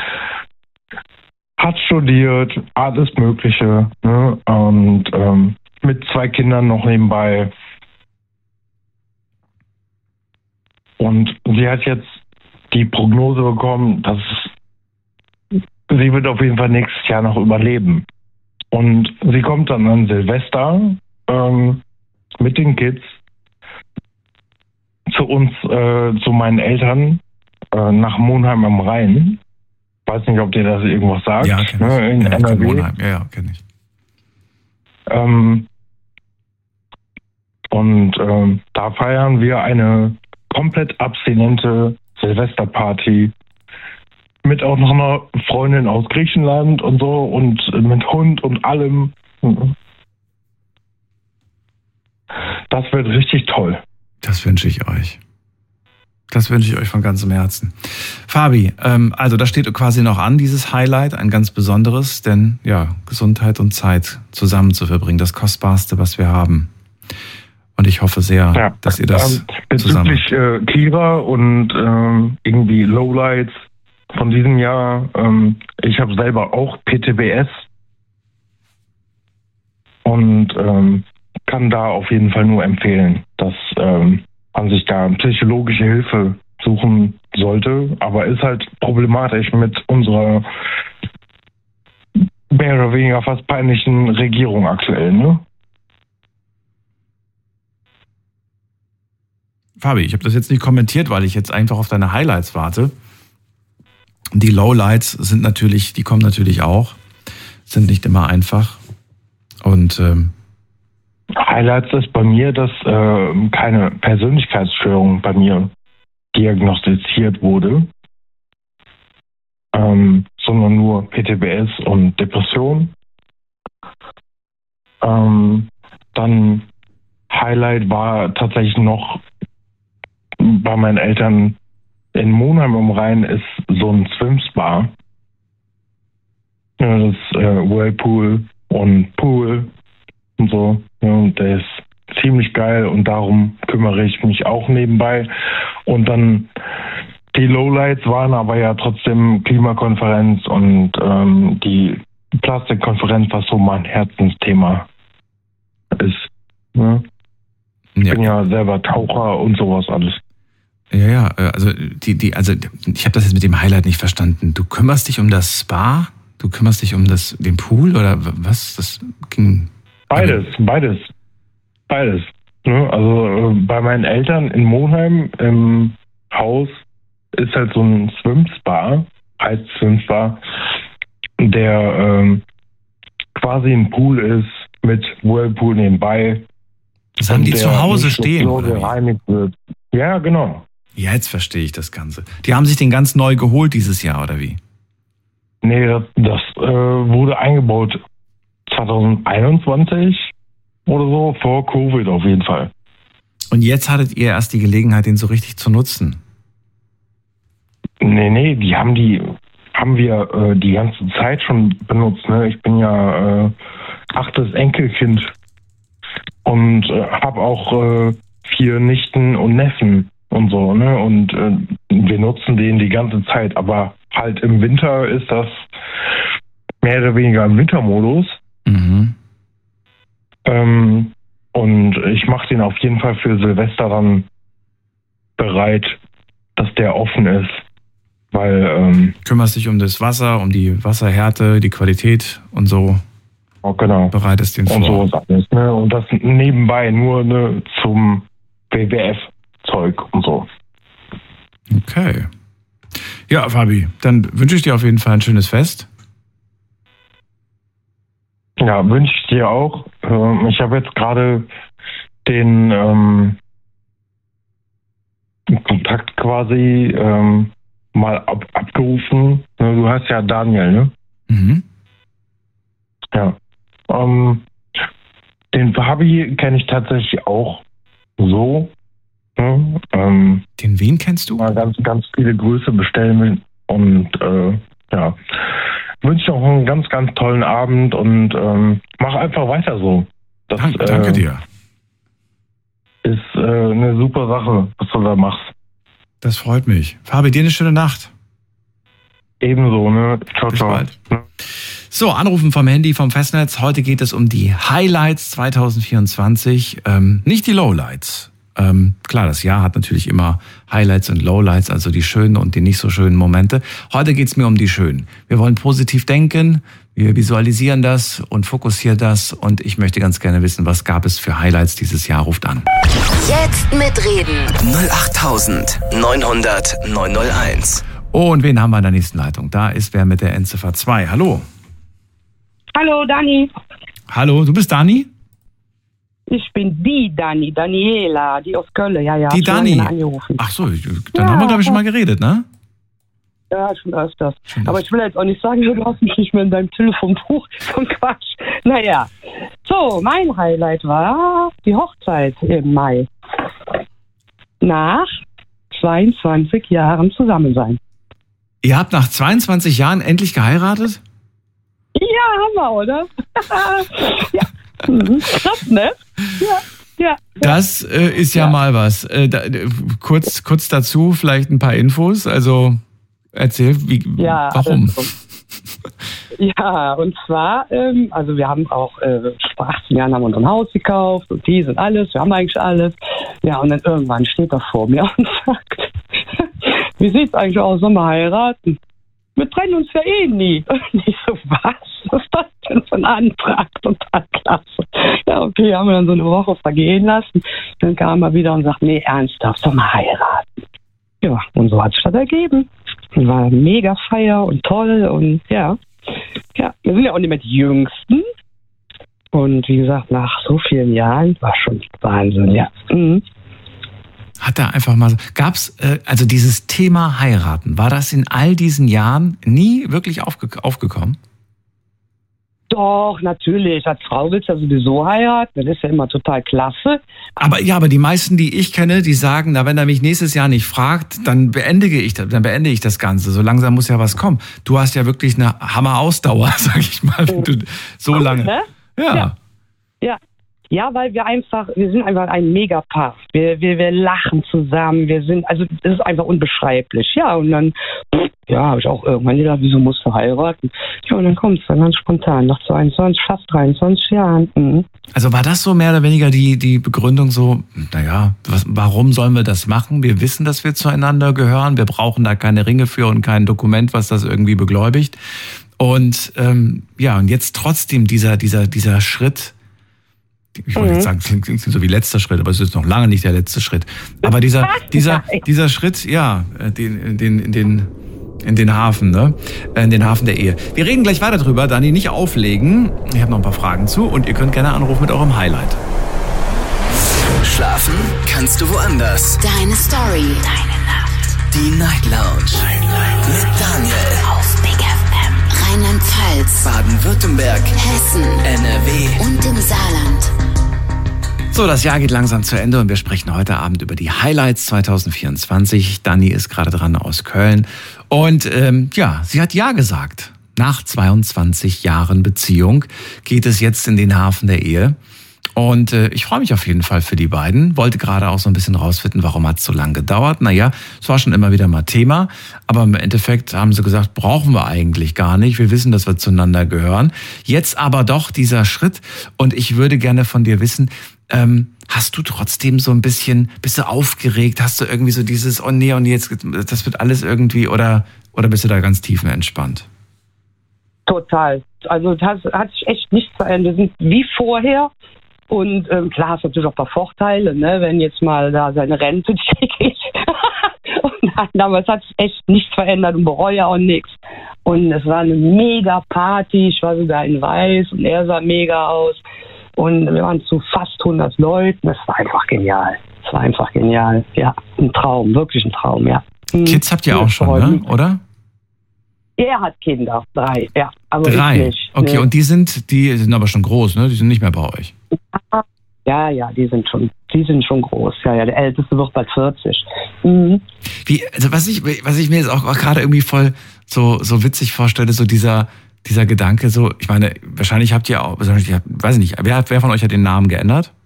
hat studiert, alles Mögliche, ne? Und ähm, mit zwei Kindern noch nebenbei. Und sie hat jetzt die Prognose bekommen, dass sie wird auf jeden Fall nächstes Jahr noch überleben. Und sie kommt dann an Silvester ähm, mit den Kids zu uns, äh, zu meinen Eltern, äh, nach Monheim am Rhein. Weiß nicht, ob dir das irgendwas sagt. Ja, kenn ich. Ne, in ja, N R W. Monheim. Ja, ja, kenn ich. Ähm, und ähm, da feiern wir eine komplett abstinente Silvesterparty mit auch noch einer Freundin aus Griechenland und so und mit Hund und allem. Das wird richtig toll. Das wünsche ich euch. Das wünsche ich euch von ganzem Herzen. Fabi, ähm, also das steht quasi noch an, dieses Highlight, ein ganz besonderes, denn ja, Gesundheit und Zeit zusammen zu verbringen, das Kostbarste, was wir haben. Und ich hoffe sehr, ja, dass ihr das ähm, zusammen... Bezüglich äh, Kira und ähm, irgendwie Lowlights von diesem Jahr, ähm, ich habe selber auch P T B S und ähm, kann da auf jeden Fall nur empfehlen, dass ähm, man sich da psychologische Hilfe suchen sollte, aber ist halt problematisch mit unserer mehr oder weniger fast peinlichen Regierung aktuell, ne? Fabi, ich habe das jetzt nicht kommentiert, weil ich jetzt einfach auf deine Highlights warte. Die Lowlights sind natürlich, die kommen natürlich auch, sind nicht immer einfach. Und ähm, Highlights ist bei mir, dass äh, keine Persönlichkeitsstörung bei mir diagnostiziert wurde, ähm, sondern nur P T B S und Depression. Ähm, dann Highlight war tatsächlich noch bei meinen Eltern in Monheim am Rhein ist so ein Swim-Spa. Ja, das ist äh, Whirlpool und Pool und so. Ja, und der ist ziemlich geil und darum kümmere ich mich auch nebenbei. Und dann die Lowlights waren aber ja trotzdem Klimakonferenz und ähm, die Plastikkonferenz, was so mein Herzensthema ist. Ja. Ich Ja. bin ja selber Taucher und sowas alles. Ja, ja, also die, die, also ich habe das jetzt mit dem Highlight nicht verstanden. Du kümmerst dich um das Spa, du kümmerst dich um das, den Pool oder was? Das ging. Beides, beides, beides. Ne? Also äh, bei meinen Eltern in Monheim im Haus ist halt so ein Swim-Spa, heißt Swim-Spa, der ähm, quasi ein Pool ist mit Whirlpool nebenbei. Das haben die der zu Hause nicht so stehen, so oder wie? gereinigt wird. Ja, genau. Ja, jetzt verstehe ich das Ganze. Die haben sich den ganz neu geholt dieses Jahr, oder wie? Nee, das, das äh, wurde eingebaut zwanzig einundzwanzig oder so, vor Covid auf jeden Fall. Und jetzt hattet ihr erst die Gelegenheit, den so richtig zu nutzen. Nee, nee, die haben die, haben wir äh, die ganze Zeit schon benutzt. Ne? Ich bin ja äh, achtes Enkelkind und äh, habe auch äh, vier Nichten und Neffen und so. Ne? Und äh, wir nutzen den die ganze Zeit. Aber halt im Winter ist das mehr oder weniger im Wintermodus. Mhm. Ähm, und ich mache den auf jeden Fall für Silvester dann bereit, dass der offen ist. Weil, ähm, kümmerst dich um das Wasser, um die Wasserhärte, die Qualität und so. Oh, genau. Bereitest den und vor. so ist alles. Ne? Und das nebenbei nur ne, zum W W F-Zeug und so. Okay. Ja, Fabi, dann wünsche ich dir auf jeden Fall ein schönes Fest. Ja, wünsche ich dir auch. Ähm, ich habe jetzt gerade den ähm, Kontakt quasi ähm, mal ab, abgerufen. Du hast ja Daniel, ne? Mhm. Ja. Ähm, den Fabi kenne ich tatsächlich auch so. Ne? Ähm, den wen kennst du? Mal ganz, ganz viele Grüße bestellen und äh, ja. Wünsche noch einen ganz, ganz tollen Abend und ähm, mach einfach weiter so. Das, danke, danke äh, dir. Ist äh, eine super Sache, was du da machst. Das freut mich. Fabi, dir eine schöne Nacht. Ebenso, ne? Ciao, Bis ciao. bald. So, Anrufen vom Handy, vom Festnetz. Heute geht es um die Highlights zwanzig vierundzwanzig, ähm, nicht die Lowlights. Ähm, klar, das Jahr hat natürlich immer Highlights und Lowlights, also die schönen und die nicht so schönen Momente. Heute geht es mir um die schönen. Wir wollen positiv denken, wir visualisieren das und fokussieren das. Und ich möchte ganz gerne wissen, was gab es für Highlights dieses Jahr? Ruft an. Jetzt mitreden. null acht neunhundert neunhunderteins. Oh, und wen haben wir in der nächsten Leitung? Da ist wer mit der Endziffer zwei. Hallo. Hallo, Dani. Hallo, du bist Dani? Ich bin die Dani, Daniela, die aus Köln. Ja, ja. Die schon Dani. lange angerufen. Ach so, dann Ja. haben wir, glaube ich, schon mal geredet, ne? Ja, schon öfters. Aber ich will jetzt auch nicht sagen, du hast mich nicht mehr in deinem Telefonbuch. So ein Quatsch. Naja. So, mein Highlight war die Hochzeit im Mai. Nach zweiundzwanzig Jahren zusammen sein. Ihr habt nach zweiundzwanzig Jahren endlich geheiratet? Ja, haben wir, oder? Ja. Mhm. Krass, ne? Ja, ja. Das äh, ist ja, Ja. mal was. Äh, da, äh, kurz, kurz dazu vielleicht ein paar Infos. Also erzähl, wie, Ja, warum? also, ja, und zwar, ähm, also wir haben auch äh, vor achtzehn Jahren haben wir uns ein Haus gekauft und dies und alles, wir haben eigentlich alles. Ja, und dann irgendwann steht er vor mir und sagt, wie sieht's eigentlich aus, sollen wir heiraten? Wir trennen uns ja eh nie. Und ich so, was? Was ist das denn für ein Antrag? Total klasse. Ja, okay, haben wir dann so eine Woche vergehen lassen. Dann kam er wieder und sagt, nee, ernsthaft, soll mal heiraten. Ja, und so hat sich das ergeben. War eine mega Feier und toll und ja. Ja, wir sind ja auch nicht mehr die Jüngsten. Und wie gesagt, nach so vielen Jahren war schon Wahnsinn, ja. Mhm. Hat er einfach mal, gab's, äh, also dieses Thema heiraten, war das in all diesen Jahren nie wirklich aufge- aufgekommen? Doch, natürlich. Als Frau willst du ja sowieso heiraten. Das ist ja immer total klasse. Aber ja, aber die meisten, die ich kenne, die sagen, na, wenn er mich nächstes Jahr nicht fragt, dann beendige ich das, dann beende ich das Ganze. So langsam muss ja was kommen. Du hast ja wirklich eine Hammer-Ausdauer, sag ich mal, wenn du so Gut, lange. ne? Ja. Ja. Ja. Ja, weil wir einfach, wir sind einfach ein Megapaar. Wir, wir, wir lachen zusammen, wir sind, also das ist einfach unbeschreiblich. Ja, und dann, ja, habe ich auch irgendwann gedacht, wieso musst du heiraten? Ja, und dann kommt es dann ganz spontan, nach zweiundzwanzig, fast dreiundzwanzig Jahren. Mhm. Also war das so mehr oder weniger die, die Begründung so, naja, was, warum sollen wir das machen? Wir wissen, dass wir zueinander gehören, wir brauchen da keine Ringe für und kein Dokument, was das irgendwie begläubigt. Und ähm, ja, und jetzt trotzdem dieser, dieser, dieser Schritt, ich wollte jetzt sagen, klingt, klingt so wie letzter Schritt, aber es ist noch lange nicht der letzte Schritt. Aber dieser, dieser, dieser Schritt, ja, den, den, in den, in den Hafen, ne? In den Hafen der Ehe. Wir reden gleich weiter drüber, Dani, nicht auflegen. Ich habe noch ein paar Fragen zu und ihr könnt gerne anrufen mit eurem Highlight. Schlafen kannst du woanders. Deine Story. Deine Nacht. Die Night Lounge. Night, Night. Mit Daniel. Auf Big F M. Rheinland-Pfalz. Baden-Württemberg. Hessen. N R W. Und im Saarland. So, das Jahr geht langsam zu Ende und wir sprechen heute Abend über die Highlights zwanzig vierundzwanzig. Dani ist gerade dran aus Köln und ähm, ja, sie hat Ja gesagt. Nach zweiundzwanzig Jahren Beziehung geht es jetzt in den Hafen der Ehe. Und äh, ich freue mich auf jeden Fall für die beiden. Wollte gerade auch so ein bisschen rausfinden, warum hat es so lange gedauert. Naja, es war schon immer wieder mal Thema. Aber im Endeffekt haben sie gesagt, brauchen wir eigentlich gar nicht. Wir wissen, dass wir zueinander gehören. Jetzt aber doch dieser Schritt. Und ich würde gerne von dir wissen, ähm, hast du trotzdem so ein bisschen, bist du aufgeregt? Hast du irgendwie so dieses, oh nee, und jetzt, das wird alles irgendwie, oder, oder bist du da ganz tiefenentspannt? Total. Also das hat sich echt nichts verändert. Wir sind wie vorher. Und ähm, klar, es hat natürlich auch ein paar Vorteile, ne, wenn jetzt mal da seine Rente kriegt. Und nein, aber es hat sich echt nichts verändert und bereue auch nichts. Und es war eine mega Party. Ich war sogar in Weiß und er sah mega aus. Und wir waren zu fast hundert Leuten. Es war einfach genial. Es war einfach genial. Ja, ein Traum, wirklich ein Traum, ja. Kids habt ihr auch schon, ne? Oder? Er hat Kinder, drei, ja. Aber drei? Ich nicht, okay, ne. Und die sind, die sind aber schon groß, ne? Die sind nicht mehr bei euch. Ja, ja, die sind schon, die sind schon groß. Ja, ja, der Älteste wird bald vierzig. Mhm. Wie, also was ich, was ich mir jetzt auch gerade irgendwie voll so, so witzig vorstelle, so dieser, dieser Gedanke, so, ich meine, wahrscheinlich habt ihr auch, wahrscheinlich, weiß ich nicht, wer, wer von euch hat den Namen geändert?